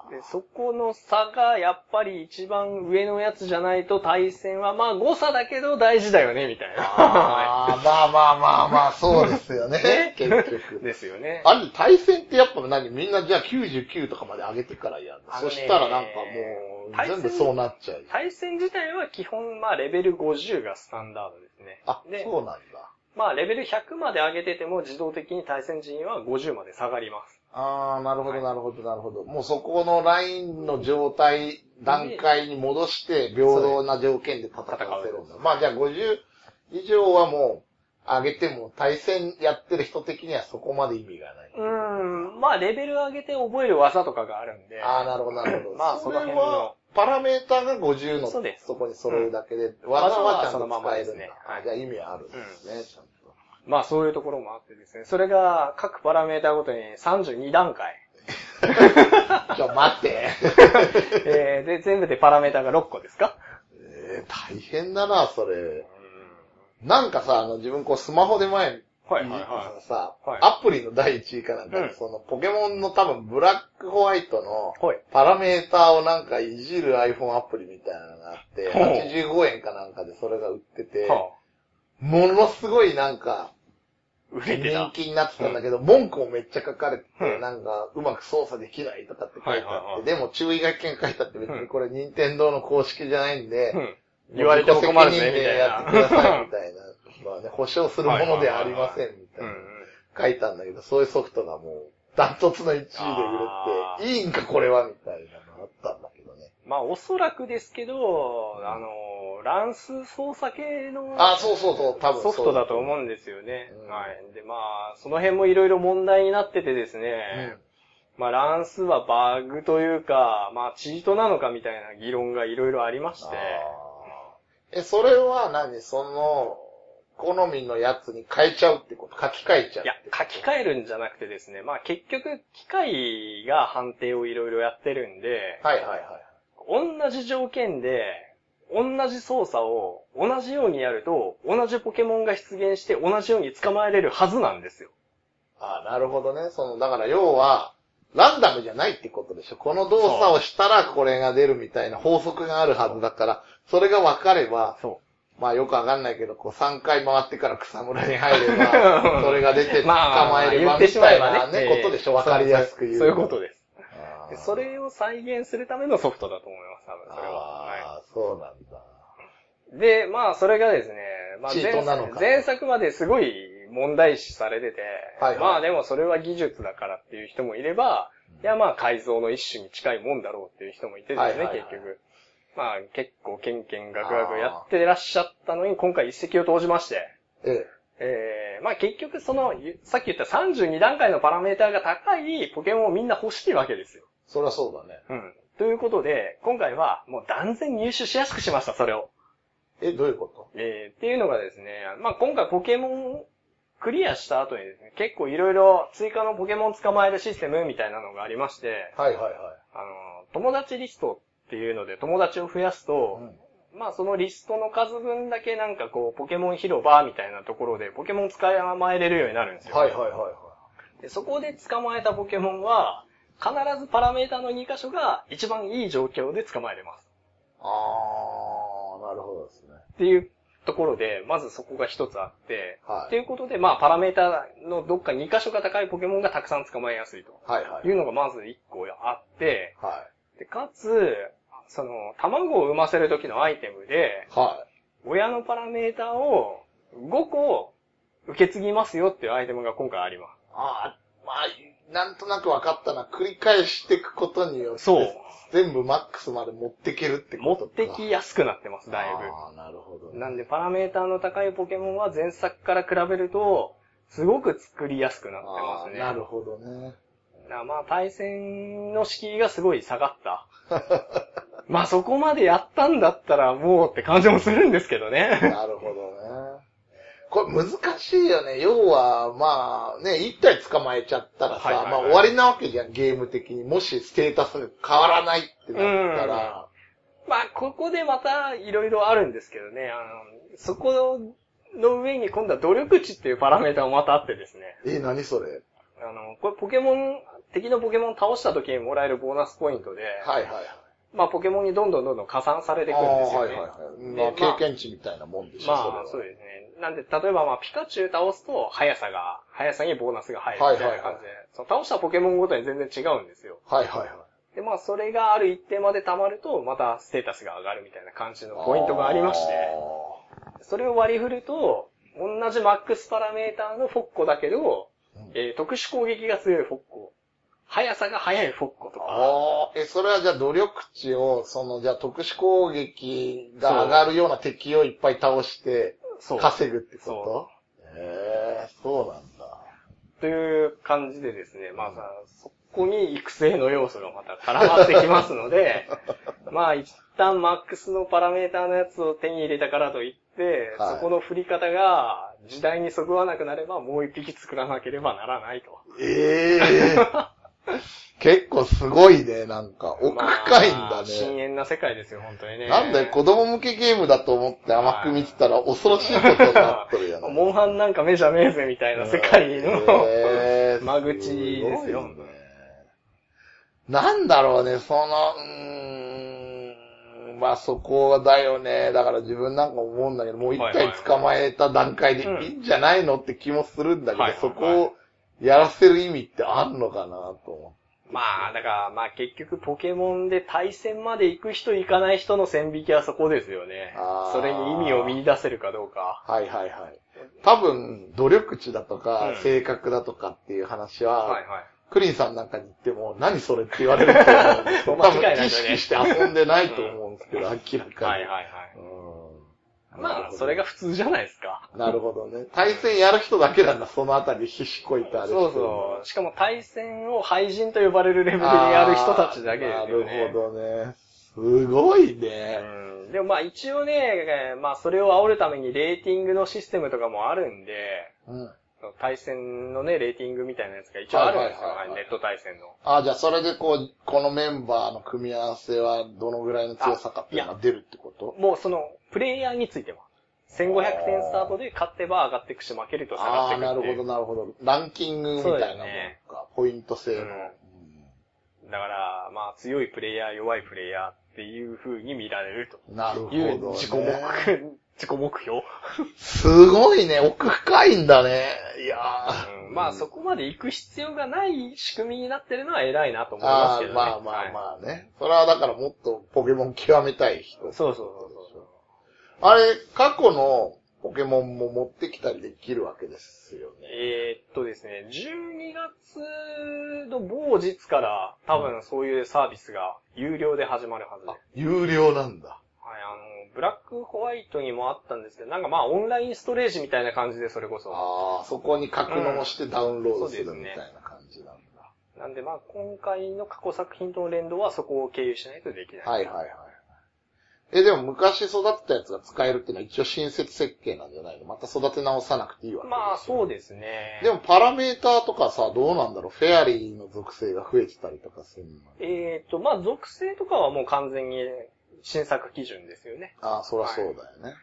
で、そこの差がやっぱり一番上のやつじゃないと対戦はまあ誤差だけど大事だよね、みたいな。 ああ、まあまあまあまあ、そうですよね。ね結局。 ですよね。 あれ、対戦ってやっぱ何みんなじゃあきゅうじゅうきゅうとかまで上げてからやる。そしたらなんかもう、全部そうなっちゃう。 対戦自体は基本まあレベルごじゅうがスタンダードですね。 あ、そうなんだ。 まあレベルひゃくまで上げてても自動的に対戦人員はごじゅうまで下がります。 ああ、なるほど、なるほど、なるほど。もうそこのラインの状態、段階に戻して平等な条件で戦わせるんだ。まあじゃあごじゅう以上はもう上げても対戦やってる人的にはそこまで意味がない。 うーん。まあレベル上げて覚える技とかがあるんで。 ああ、なるほど、なるほど。 まあその辺の。 パラメーターがごじゅうのそうです。 そこに揃うだけで、うん、技はちゃんと使えるんだ。 そのままですね。 はい。じゃあ意味あるんですね、うん、ちゃんと。 まあそういうところもあってですね。それが各パラメーターごとにさんじゅうに段階。 ちょ、待って。 えー、で、全部でパラメーターがろっこですか？ えー、大変だな、それ。なんかさ、あの、自分こうスマホで前に、はいはいはい、さ、はい、アプリのだいいちいかなんか、うん、そのポケモンの多分ブラックホワイトのパラメーターをなんかいじる iPhone アプリみたいなのがあって、はちじゅうごえんかなんかでそれが売ってて、はあ、ものすごいなんか、人気になってたんだけど、うん、文句もめっちゃ書かれてて、うん、なんか、うまく操作できないとかって書いてあって、はいはいはい、でも注意書きが書いてあって別にこれ任天堂の公式じゃないんで、うん、 言われても困るね、みたいな。 やってください、みたいな。まあね、保証するものではありません、みたいな。書いたんだけど、そういうソフトがもう、ダントツのいちいで売れて、いいんかこれは、みたいなのあったんだけどね。 まあ、おそらくですけど、あの、乱数操作系の、 あ、そうそうそう、多分ソフトだと思うんですよね。うん、はい。で、まあ、その辺もいろいろ問題になっててですね、うん、まあ、乱数はバグというか、まあ、チートなのかみたいな議論がいろいろありまして。 え、それは何その、好みのやつに変えちゃうってこと書き換えちゃういや、書き換えるんじゃなくてですね、まあ結局、機械が判定をいろいろやってるんで、 はいはいはい。 同じ条件で、同じ操作を同じようにやると、同じポケモンが出現して同じように捕まえれるはずなんですよ。 ああ、なるほどね。その、だから要は、ランダムじゃないってことでしょ。この動作をしたらこれが出るみたいな法則があるはずだから、それが分かれば、そう。まあよくわかんないけど、こうさんかい回ってから草むらに入れば、それが出て捕まえればみたいなね、ことでしょ。わかりやすく言う。 そういうことです。でそれを再現するためのソフトだと思います、多分それは。 ああ、はい、そうなんだ。 で、まあそれがですね、まあチートなのか前作まですごい問題視されてて、はいはい、まあでもそれは技術だからっていう人もいれば、いやまあ改造の一種に近いもんだろうっていう人もいてですね、はいはいはい、結局。まあ結構ケンケンガクガクやってらっしゃったのに今回一石を投じまして、えええー、まあ結局その、さっき言ったさんじゅうに段階のパラメーターが高いポケモンをみんな欲しいわけですよ。 そりゃそうだね。 うん。ということで、今回はもう断然入手しやすくしました、それを。 え、どういうこと？ えー、っていうのがですね、まあ今回ポケモンクリアした後にですね、結構いろいろ追加のポケモン捕まえるシステムみたいなのがありまして、 はいはいはい。 あの、友達リストっていうので友達を増やすと、うん、まあそのリストの数分だけなんかこうポケモン広場みたいなところでポケモン捕まえれるようになるんですよ。 はいはいはいはい。 でそこで捕まえたポケモンは、必ずパラメータのに箇所が一番いい状況で捕まえれます。 あー、なるほどですね。 っていうところで、まずそこが一つあって、はい。っていうことで、まあパラメータのどっかに箇所が高いポケモンがたくさん捕まえやすいと。はいはい。いうのがまず一個あって、はい。で、かつ、その、卵を産ませる時のアイテムで、はい。親のパラメータをごこ受け継ぎますよっていうアイテムが今回あります。 ああ、まあ、なんとなく分かったな。繰り返していくことによって、そう。全部マックスまで持っていけるってことか。 持ってきやすくなってます、だいぶ。 ああ、なるほど、ね。 なんで、パラメーターの高いポケモンは前作から比べると、すごく作りやすくなってますね。 なるほどね。 まあ、対戦の敷居がすごい下がった。まあ、そこまでやったんだったらもうって感じもするんですけどね。 なるほどね。これ難しいよね。要は、まあね、一体捕まえちゃったらさ、はいはいはい、まあ終わりなわけじゃん、ゲーム的に。もしステータスが変わらないってなったら。 まあ、ここでまたいろいろあるんですけどね。あの、そこの上に今度は努力値っていうパラメータもまたあってですね。 え、何それ？ あの、これポケモンっ敵のポケモンを倒した時にもらえるボーナスポイントで、 はいはいはい。 まあポケモンにどんどんどんどん加算されていくんですよね。 はいはいはい。まあ経験値みたいなもんでしょ、 まあ、まあ、そうですね。なんで、例えばまあピカチュウ倒すと、速さが、速さにボーナスが入るみたいな感じで、はいはいはい、その倒したポケモンごとに全然違うんですよ。 はいはいはい。 で、まあそれがある一定まで溜まると、またステータスが上がるみたいな感じのポイントがありまして、それを割り振ると、同じマックスパラメーターのフォッコだけど、うん、えー、特殊攻撃が強いフォッコ。速さが速いフォッコとか。 ああ、え、それはじゃあ努力値を、その、じゃあ特殊攻撃が上がるような敵をいっぱい倒して、稼ぐってこと？へえー、そうなんだ。 という感じでですね、まあさ、そこに育成の要素がまた絡まってきますので、まあ一旦マックスのパラメーターのやつを手に入れたからといって、はい、そこの振り方が時代にそぐわなくなればもう一匹作らなければならないと。 ええー。結構すごいね、なんか。奥深いんだね。まあ、 深淵な世界ですよ、本当にね。 なんだよ、子供向けゲームだと思って甘く見てたら恐ろしいことになっとるやん。 モンハンなんか目じゃねえぜ、みたいな世界の、えー、間口ですよ。すね、 なんだろうね、その、うーん、まあそこだよね。だから自分なんか思うんだけど、もう一体捕まえた段階でいいんじゃないのって気もするんだけど、そこを、やらせる意味ってあんのかなと思って。 まあ、だから、まあ結局ポケモンで対戦まで行く人行かない人の線引きはそこですよね。それに意味を見出せるかどうか。 はいはいはい。多分、努力値だとか、うん、性格だとかっていう話は、はいはい、クリンさんなんかに言っても、何それって言われると思うんですけど、多分意識して遊んでないと思うんですけど、うん、明らかに。はいはいはい。うんまあ、それが普通じゃないですか。 なるほどね。対戦やる人だけなんだ、そのあたり、ひしこいとあれ。 そうそう。しかも対戦を廃人と呼ばれるレベルでやる人たちだけですよね。 なるほどね。すごいね。 うん。でもまあ一応ね、まあそれを煽るためにレーティングのシステムとかもあるんで、うん、対戦のね、レーティングみたいなやつが一応あるんですよ、はいはいはいはい、ネット対戦の。 ああ、じゃあそれでこう、このメンバーの組み合わせはどのぐらいの強さかっていうのが出るってこと？ もうその、プレイヤーについては。せんごひゃくてんスタートで勝ってば上がっていくし、負けると下がっていくっていう。 ああ、なるほどなるほど。ランキングみたいなものか、ね、ポイント制の、うん。 だから、まあ強いプレイヤー、弱いプレイヤーっていう風に見られると。 なるほど、ね。 いう自己目標。自己目標すごいね、奥深いんだね。いやー、うん、まあそこまで行く必要がない仕組みになってるのは偉いなと思いますけどね。 あまあまあまあね、はい。それはだからもっとポケモン極めたい人。 そうそうそうそう。 あれ、過去のポケモンも持ってきたりできるわけですよね。 えー、っとですね、じゅうにがつの某日から多分そういうサービスが有料で始まるはずで。あ、 有料なんだ。 はい、あの、ブラックホワイトにもあったんですけど、なんかまあオンラインストレージみたいな感じでそれこそ。 ああ、そこに格納してダウンロードするみたいな感じなんだ。 うん、なんでまあ今回の過去作品との連動はそこを経由しないとできない。 はいはいはい。え、でも昔育てたやつが使えるっていうのは一応新設設計なんじゃないの？また育て直さなくていいわけですよ。 まあそうですね。 でもパラメーターとかさ、どうなんだろう？フェアリーの属性が増えてたりとかするの？ えーと、まあ属性とかはもう完全に新作基準ですよね。 ああ、そりゃそうだよね。はい、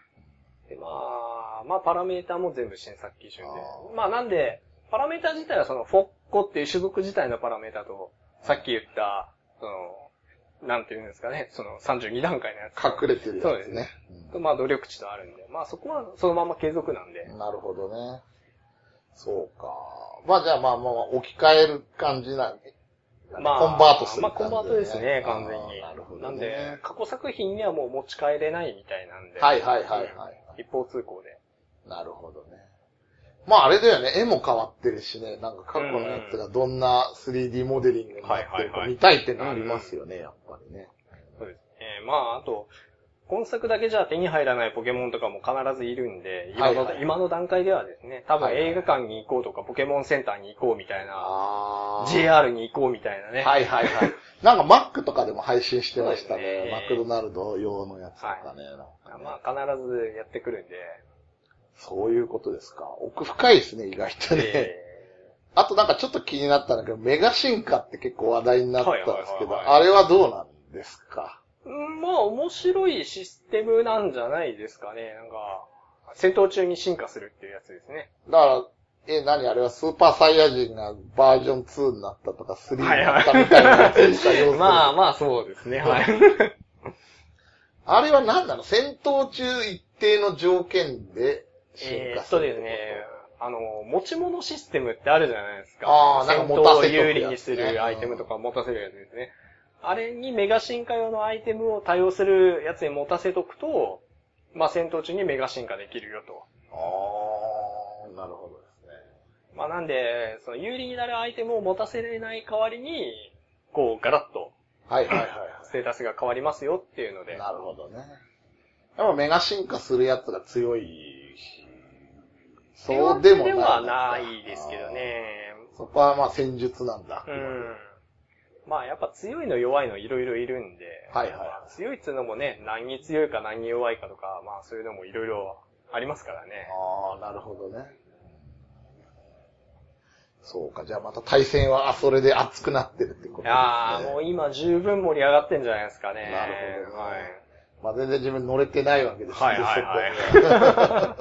でまあ、まあパラメーターも全部新作基準で。まあなんで、パラメーター自体はそのフォッコっていう種族自体のパラメーターと、さっき言った、その、なんていうんですかね、そのさんじゅうにだんかいのやつ。 隠れてるやつね。 そうですね。うん、まあ努力値とあるんで、まあそこはそのまま継続なんで。 なるほどね。そうか。まあじゃあまあまあ置き換える感じなんで。まあ、コンバートする感じ、ね。まあコンバートですね、完全に。なるほど、ね。なんで、過去作品にはもう持ち帰れないみたいなんで。 はいはいはいはい。 一方通行で。 なるほどね。まああれだよね、絵も変わってるしね、なんか過去のやつがどんな スリーディー モデリングになってるか見たいってのありますよね、やっぱりね。 そうですね。まああと、今作だけじゃ手に入らないポケモンとかも必ずいるんで、今の、はいはい、今の段階ではですね、多分映画館に行こうとかポケモンセンターに行こうみたいな、ジェイアール に行こうみたいなね。 はいはいはい。なんかマックとかでも配信してましたね。ねマクドナルド用のやつとかね。 はい、まあ必ずやってくるんで。 そういうことですか。奥深いですね、意外とね。えー、あとなんかちょっと気になったんだけど、メガ進化って結構話題になったんですけど、あれはどうなんですか？ まあ面白いシステムなんじゃないですかね。なんか、戦闘中に進化するっていうやつですね。 だから、 え、何あれはスーパーサイヤ人がバージョンツーになったとかスリーになったみたいなやつしか要素まあまあそうですね、はい。 あれは何なの？戦闘中一定の条件で進化する。 えー、っとですね、あの、持ち物システムってあるじゃないですか。 ああ、なんか持たせとくやつ、ね、 戦闘を有利にするアイテムとか持たせるやつですね。あれにメガ進化用のアイテムを多用するやつに持たせとくと、まあ戦闘中にメガ進化できるよと。 ああ、なるほどですね。 まあなんで、その有利になるアイテムを持たせれない代わりに、こうガラッと、 はいはいはい、はい。 ステータスが変わりますよっていうので。 なるほどね。やっぱメガ進化するやつが強いし、 そうでもない。ではないですけどね。 そこはまあ戦術なんだ。 うん。まあやっぱ強いの弱いのいろいろいるんで、 はいはい、はいまあ、強いっていうのもね、何に強いか何に弱いかとか、まあそういうのもいろいろありますからね。 ああ、なるほどね。そうか、じゃあまた対戦はそれで熱くなってるってことですね。 いやーもう今十分盛り上がってんじゃないですかね。 なるほど、ね。 はい。 まあ全然自分乗れてないわけですけど、 はいはいはい。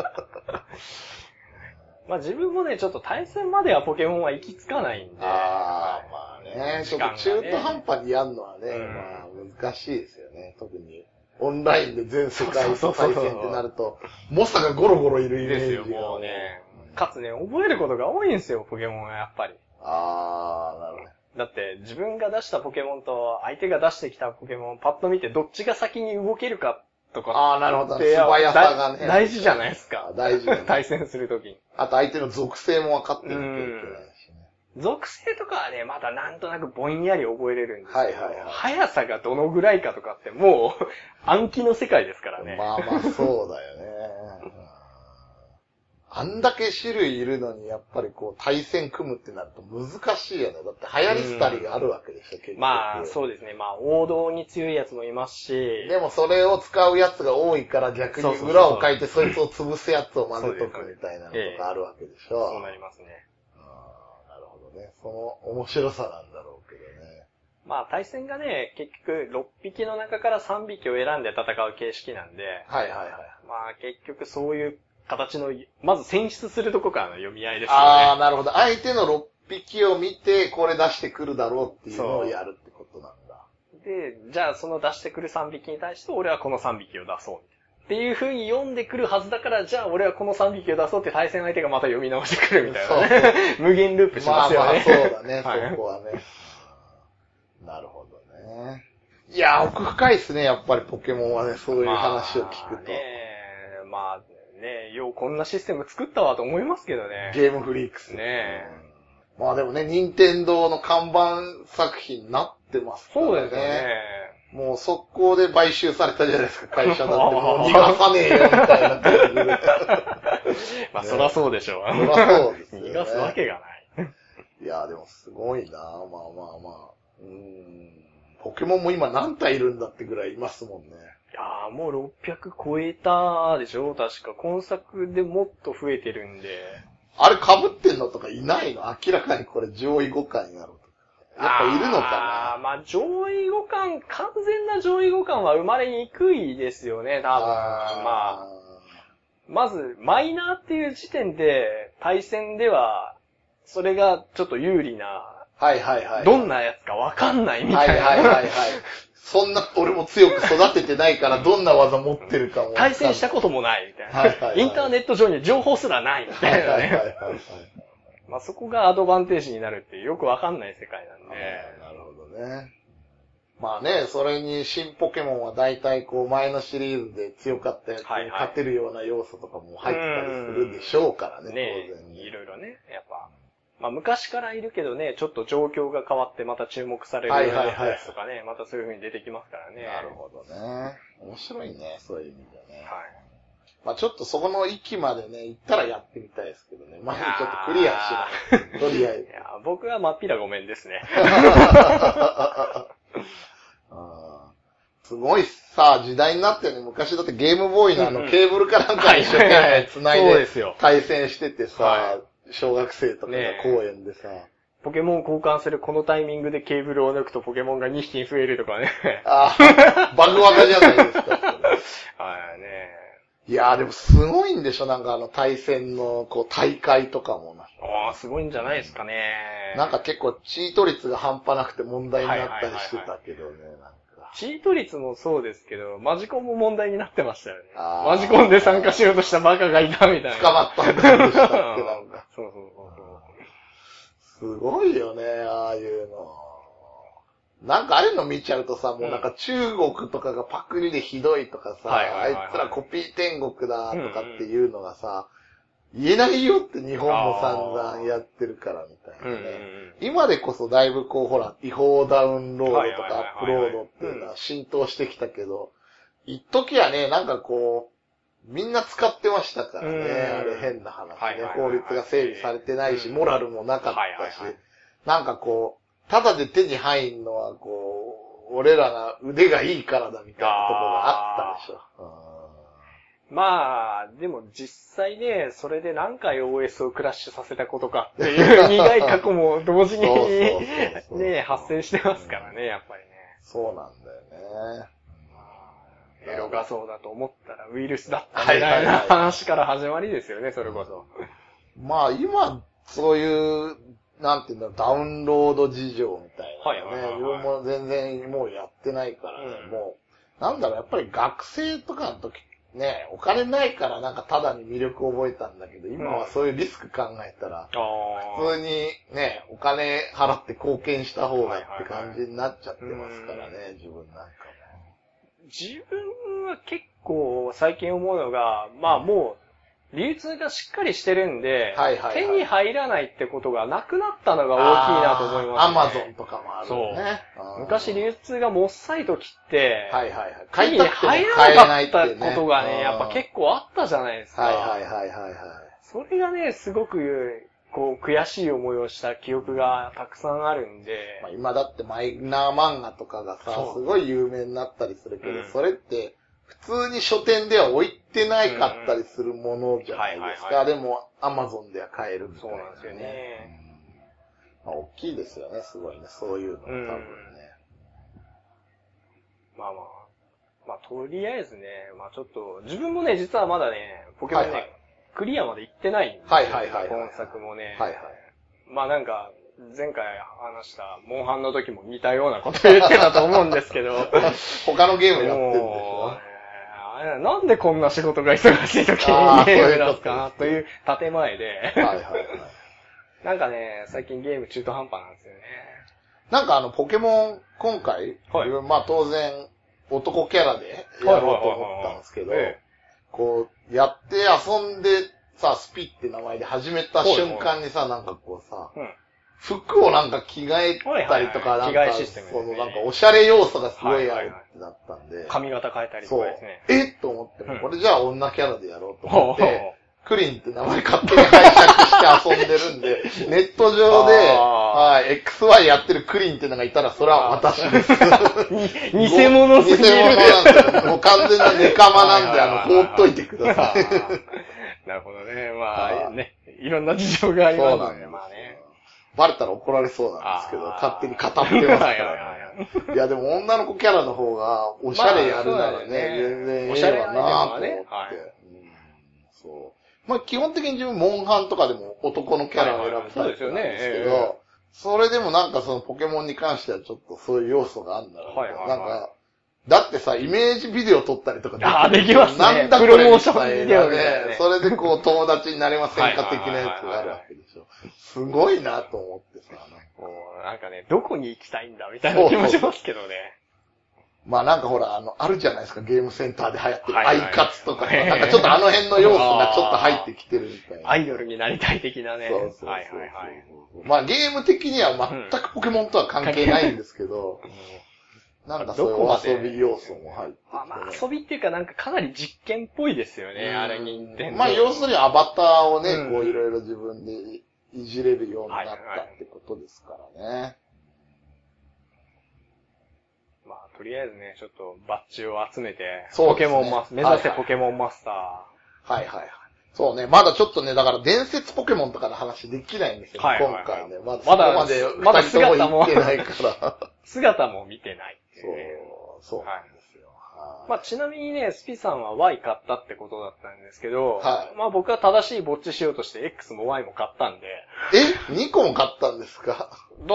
まあ自分もね、ちょっと対戦まではポケモンは行き着かないんで。 ああ、まあね。ちょっと中途半端にやるのはね、うん、まあ難しいですよね。特にオンラインで全世界と対戦ってなると、猛者がゴロゴロいるイメージが。 ですよ、もうね。かつね、覚えることが多いんですよ、ポケモンはやっぱり。 ああ、なるほど。 だって自分が出したポケモンと相手が出してきたポケモンをパッと見てどっちが先に動けるかとか。 ああ、なるほど。素早さがね。 大事じゃないですか。 大事、ね。 対戦するときに。 あと相手の属性も分かってるといけないしね。 属性とかはね、まだなんとなくぼんやり覚えれるんですけど、 はいはいはい、 速さがどのぐらいかとかってもう暗記の世界ですからね。 まあまあそうだよね。あんだけ種類いるのに、やっぱりこう、対戦組むってなると難しいよね。だって流行り廃りがあるわけでしょ、結局。 まあ、そうですね。まあ、王道に強いやつもいますし。 でもそれを使うやつが多いから逆に裏を書いてそいつを潰すやつを混ぜとくみたいなのとかあるわけでしょ。 そうなりますね。 ああ、なるほどね。その面白さなんだろうけどね。 まあ、対戦がね、結局ろっぴきの中からさんびきを選んで戦う形式なんで。 はいはいはい。 まあ、結局そういう形の、まず選出するとこからの読み合いですよね。 ああ、なるほど。相手のろっぴきを見て、これ出してくるだろうっていうのをやるってことなんだ。 で、じゃあその出してくるさんびきに対して、俺はこのさんびきを出そうみたいな。っていう風に読んでくるはずだから、じゃあ俺はこのさんびきを出そうって対戦相手がまた読み直してくるみたいなね。無限ループしますよね。 まあまあそうだね、はい、そこはね。なるほどね。いや、奥深いですね、やっぱりポケモンはね、そういう話を聞くと。まあね、まあね、ようこんなシステム作ったわと思いますけどね。 ゲームフリークス。 ね、 うん、まあでもね、任天堂の看板作品になってますからね。 そうですよね。 もう速攻で買収されたじゃないですか、会社だって。もう逃がさねえよ、みたいな感じで。 まあ、ね、そらそうでしょう。 そらそうですよね。 逃がすわけがない。 いや、でもすごいな、まあまあまあ。うーん、ポケモンも今何体いるんだってぐらいいますもんね。 いやーもうろっぴゃく超えたでしょ確か。今作でもっと増えてるんで。 あれ被ってんのとかいないの？明らかにこれ上位互換になるとか。やっぱいるのかな？ ああ、まあ上位互換、完全な上位互換は生まれにくいですよね、多分。あまあ。まず、マイナーっていう時点で、対戦では、それがちょっと有利な。 はいはいはい。 どんなやつかわかんないみたいな。 はいはいはいはい。そんな、俺も強く育ててないから、どんな技持ってるかも。 対戦したこともないみたいな。はいはいはい。インターネット上に情報すらないみたいなね。はいはいはいはい。まあそこがアドバンテージになるっていうよくわかんない世界なんで。 なるほどね。まあね、それに新ポケモンは大体こう前のシリーズで強かったやつに勝てるような要素とかも入ってたりするでしょうからね、 ね当然ね。いろいろね、やっぱ。まあ昔からいるけどね、ちょっと状況が変わってまた注目されるようなやつとかね、はいはいはい、またそういう風に出てきますからね。 なるほどね。面白いね、そういう意味でね。 はい。 まあちょっとそこの域までね、行ったらやってみたいですけどね。まずちょっとクリアしない。とりあえず。 いや、僕はまっぴらごめんですね。 すごいさ、時代になってね、昔だってゲームボーイのあのケーブルかなんか一生懸命繋いで対戦しててさ、小学生とかが公園でさ、ね。 ポケモン交換するこのタイミングでケーブルを抜くとポケモンがにひき増えるとかね。 ああ、バグ技じゃないですか。 はいね。 いやーでもすごいんでしょ、なんかあの対戦のこう大会とかもな。 ああ、すごいんじゃないですかね。 なんか結構チート率が半端なくて問題になったりしてたけどね、なんか。 チート率もそうですけど、マジコンも問題になってましたよね。マジコンで参加しようとしたバカがいたみたいな。 捕まったんだでしたっけ、なんか。 そうそうそうそう。すごいよね、ああいうの。なんかああいうの見ちゃうとさ、もうなんか中国とかがパクリでひどいとかさ、 はいはいはいはいあいつらコピー天国だとかっていうのがさ、言えないよって日本も散々やってるからみたいなね。 うんうんうん、 今でこそだいぶこうほら、違法ダウンロードとかアップロードっていうのは浸透してきたけど、一時はね、なんかこう、みんな使ってましたからね、うん、あれ変な話ね。法律が整備されてないし、モラルもなかったし、なんかこう、ただで手に入んのはこう、俺らが腕がいいからだみたいなところがあったでしょ。 まあ、でも実際ね、それで何回 オーエス をクラッシュさせたことかっていう苦い過去も同時にね、発生してますからね、やっぱりね。 そうなんだよね。 エロ画像だと思ったらウイルスだったみたいな話から始まりですよね、それこそ。 まあ今、そういう、なんていうんだろう、ダウンロード事情みたいなね。自分も全然もうやってないからね、うん、もう、なんだろう、やっぱり学生とかの時ね、お金ないからなんかただに魅力を覚えたんだけど、今はそういうリスク考えたら、うん、普通にね、お金払って貢献した方がって感じになっちゃってますからね、自分なんかも。 自分は結構最近思うのが、まあもう、流通がしっかりしてるんで、はいはいはい、手に入らないってことがなくなったのが大きいなと思いますね。 アマゾンとかもあるよね。 そう。昔流通がもっさい時って、 はいはいはい、 手に入らなかったことがね、やっぱ結構あったじゃないですか。 はいはいはいはい、はい。 それがね、すごく、こう、悔しい思いをした記憶がたくさんあるんで。 まあ、今だってマイナー漫画とかがさ、すごい有名になったりするけど、うん、それって、普通に書店では置いてないかったりするものじゃないですか。でも、アマゾンでは買えるみたいな、ね。 そうなんですよね。 うん、まあ、大きいですよね、すごいね。そういうの多分ね。うん、 まあまあ。まあ、とりあえずね、まあちょっと、自分もね、実はまだね、ポケモンね、はいはい、クリアまで行ってないんですよ。 はいはいはい、はい。 今作もね。 はいはい。 まあなんか、前回話したモンハンの時も似たようなこと言ってたと思うんですけど。 他のゲームやってるんでしょ。 なんでこんな仕事が忙しい時にゲームなんすかなという建前で。はいはいはい。なんかね、最近ゲーム中途半端なんですよね。 なんかあの、ポケモン、今回、はい、自分まあ当然、男キャラでやろうと思ったんですけど、こう、やって遊んでさ、スピって名前で始めた瞬間にさ、なんかこうさ、うん、服をなんか着替えたりとか、なんか、そのなんかおしゃれ要素がすごいあるってなったんで。 髪型変えたりとかですね。 えっと思って、これじゃあ女キャラでやろうと思って、クリンって名前勝手に拝借して遊んでるんで、ネット上で、はい、エックスワイ やってるクリンってのがいたら、それは私です。 偽物すぎる。 偽物なんですよ。もう完全なネカマなんで、あの、放っといてください。 なるほどね。まあ、ね、いろんな事情がありますね。そうなんです。まあね。 バレたら怒られそうなんですけど、勝手に語ってますから。いや、でも女の子キャラの方が、おしゃれやるならね、全然いいわなぁと思って。そう。まあ基本的に自分、モンハンとかでも男のキャラを選ぶタイプなんですけど、それでもなんかそのポケモンに関してはちょっとそういう要素があるんだろう。なんか、だってさ、イメージビデオ撮ったりとかできる。 あ、できますね。 なんだこれみたいなね。それでこう友達になれませんか的なやつがあるわけでしょ。すごいなと思ってさ。 なんかね、どこに行きたいんだみたいな気もしますけどね。 まあなんかほら、あの、あるじゃないですか、ゲームセンターで流行ってるアイカツとか、なんかちょっとあの辺の要素がちょっと入ってきてるみたいな。 アイドルになりたい的なね。 そうそうそう。はいはいはい。まあゲーム的には全くポケモンとは関係ないんですけど、なんかそういう遊び要素も入ってきて、ね。 まあ遊びっていうかなんかかなり実験っぽいですよね、あれに。 まあ要するにアバターをね、こういろいろ自分でいじれるようになったってことですからね。 まあ、とりあえずね、ちょっとバッジを集めて、ポケモンマスター、目指せポケモンマスター。 はいはいはい。そうね、まだちょっとね、だから伝説ポケモンとかの話できないんですよ、はいはいはい、今回ね。まだそこまでまだふたりとも行ってないから。 姿も見てないっていう、 ね。そう、そうなんですよ。はまあちなみにね、スピさんは Y 買ったってことだったんですけど、 はい、 まあ僕は正しいぼっちしようとして X も Y も買ったんで。 え ?に 個も買ったんですか？ だって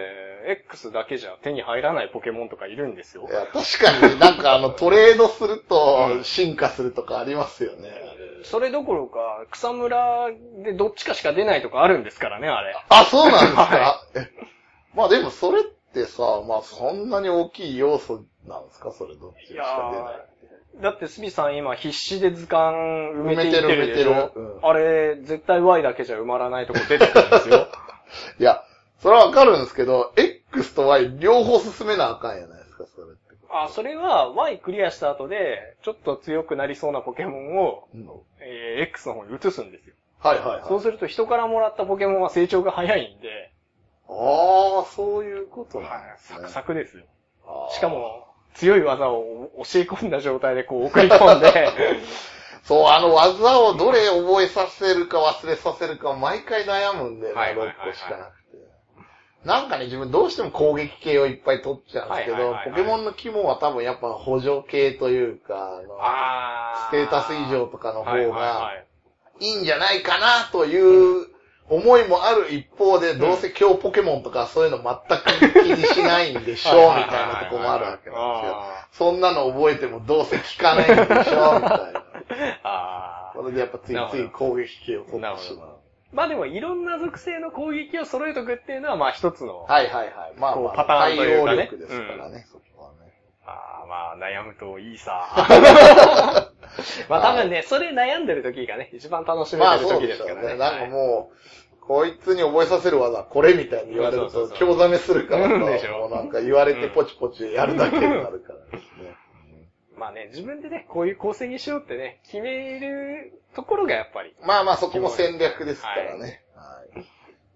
、X だけじゃ手に入らないポケモンとかいるんですよ。 いや、確かになんかあのトレードすると進化するとかありますよね。 うん、それどころか、草むらでどっちかしか出ないとかあるんですからね、あれ。 あ、そうなんですか、 はい、 まあでもそれってさ、まあそんなに大きい要素なんですか、それどっちしか出ないって。 だってスビさん今必死で図鑑埋めていってるでしょ。 埋めてる埋めてる、うん、 あれ、絶対 Y だけじゃ埋まらないとこ出てくるんですよ。 いや、それはわかるんですけど、X と Y 両方進めなあかんやないですか、それって。 あ、それは Y クリアした後で、ちょっと強くなりそうなポケモンを、うん、えー、X の方に移すんですよ。 はいはいはい。 そうすると人からもらったポケモンは成長が早いんで。 ああ、そういうことなんですね。 サクサクですよ。しかも、強い技を教え込んだ状態でこう送り込んで。 そう、あの技をどれ覚えさせるか忘れさせるか毎回悩むんで、はいはいはいはい、ろっこしかなくて。なんかね、自分どうしても攻撃系をいっぱい取っちゃうんですけど、はいはいはいはい、ポケモンの肝は多分やっぱ補助系というか、あのあステータス以上とかの方がいいんじゃないかなという思いもある一方で、うん、どうせ強ポケモンとかそういうの全く気にしないんでしょうみたいなとこもあるわけなんですよ。そんなの覚えてもどうせ効かないんでしょうみたいな。あそれでやっぱついつい攻撃系を取ってしまう。 まあでもいろんな属性の攻撃を揃えとくっていうのはまあ一つの。 はいはいはい。まあ、まあ、 パターンというかね。 対応力ですからね、うん、そこはね。 ああまあ悩むといいさ。まあ多分ね、それ悩んでる時がね、一番楽しめてる時ですからね。まあそうですよね。 なんかもう、こいつに覚えさせる技これみたいに言われると、興ざめするからと、もうなんか言われてポチポチやるだけになるからですね。 まあね、自分でね、こういう構成にしようってね、決めるところがやっぱり。 まあまあそこも戦略ですからね。はい。はい、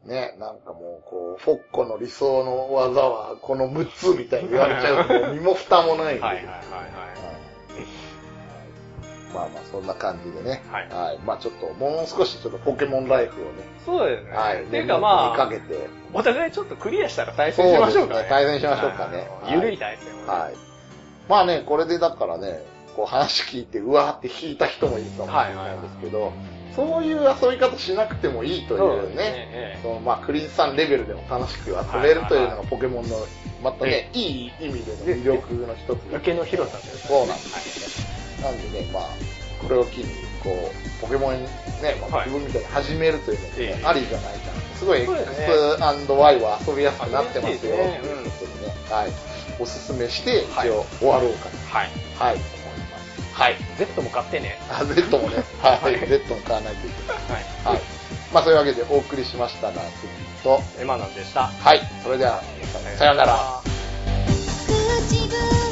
ね、なんかもうこう、フォッコの理想の技はこのむっつみたいに言われちゃうと、身も蓋もないんで。はいはいはいはい。まあまあそんな感じでね。はい。はい。まあちょっと、もう少しちょっとポケモンライフをね。 そうですね。 はい。 っていうかまあ、 かけてお互いちょっとクリアしたら対戦しましょうかね。そうですね。 対戦しましょうかね。 ゆるい対戦を。 はい。まあね、これでだからね、こう話聞いてうわーって引いた人もいるかもしれないんですけど、はいはいはい、そういう遊び方しなくてもいいというね、そのまあクリーンさんレベルでも楽しく遊べるというのがポケモンのまたね、いい意味での魅力の一つ受けの広さです、 ね。そうなんですよね。なんでね、まあ、これを機に、こう、ポケモンね、まあ、自分みたいに始めるというのも、ね、はい、ありじゃないかな。すごい X& Y は遊びやすくなってますよ、ということでね、はい。おすすめして、一応終わろうかな。はい。はい。思います。 はい。Z も買ってね。 あ、Z もね。はい。Z も買わないといけない。はい。はい。まあ、そういうわけでお送りしましたが、次と、 エマナンでした。 はい。それでは、さようなら。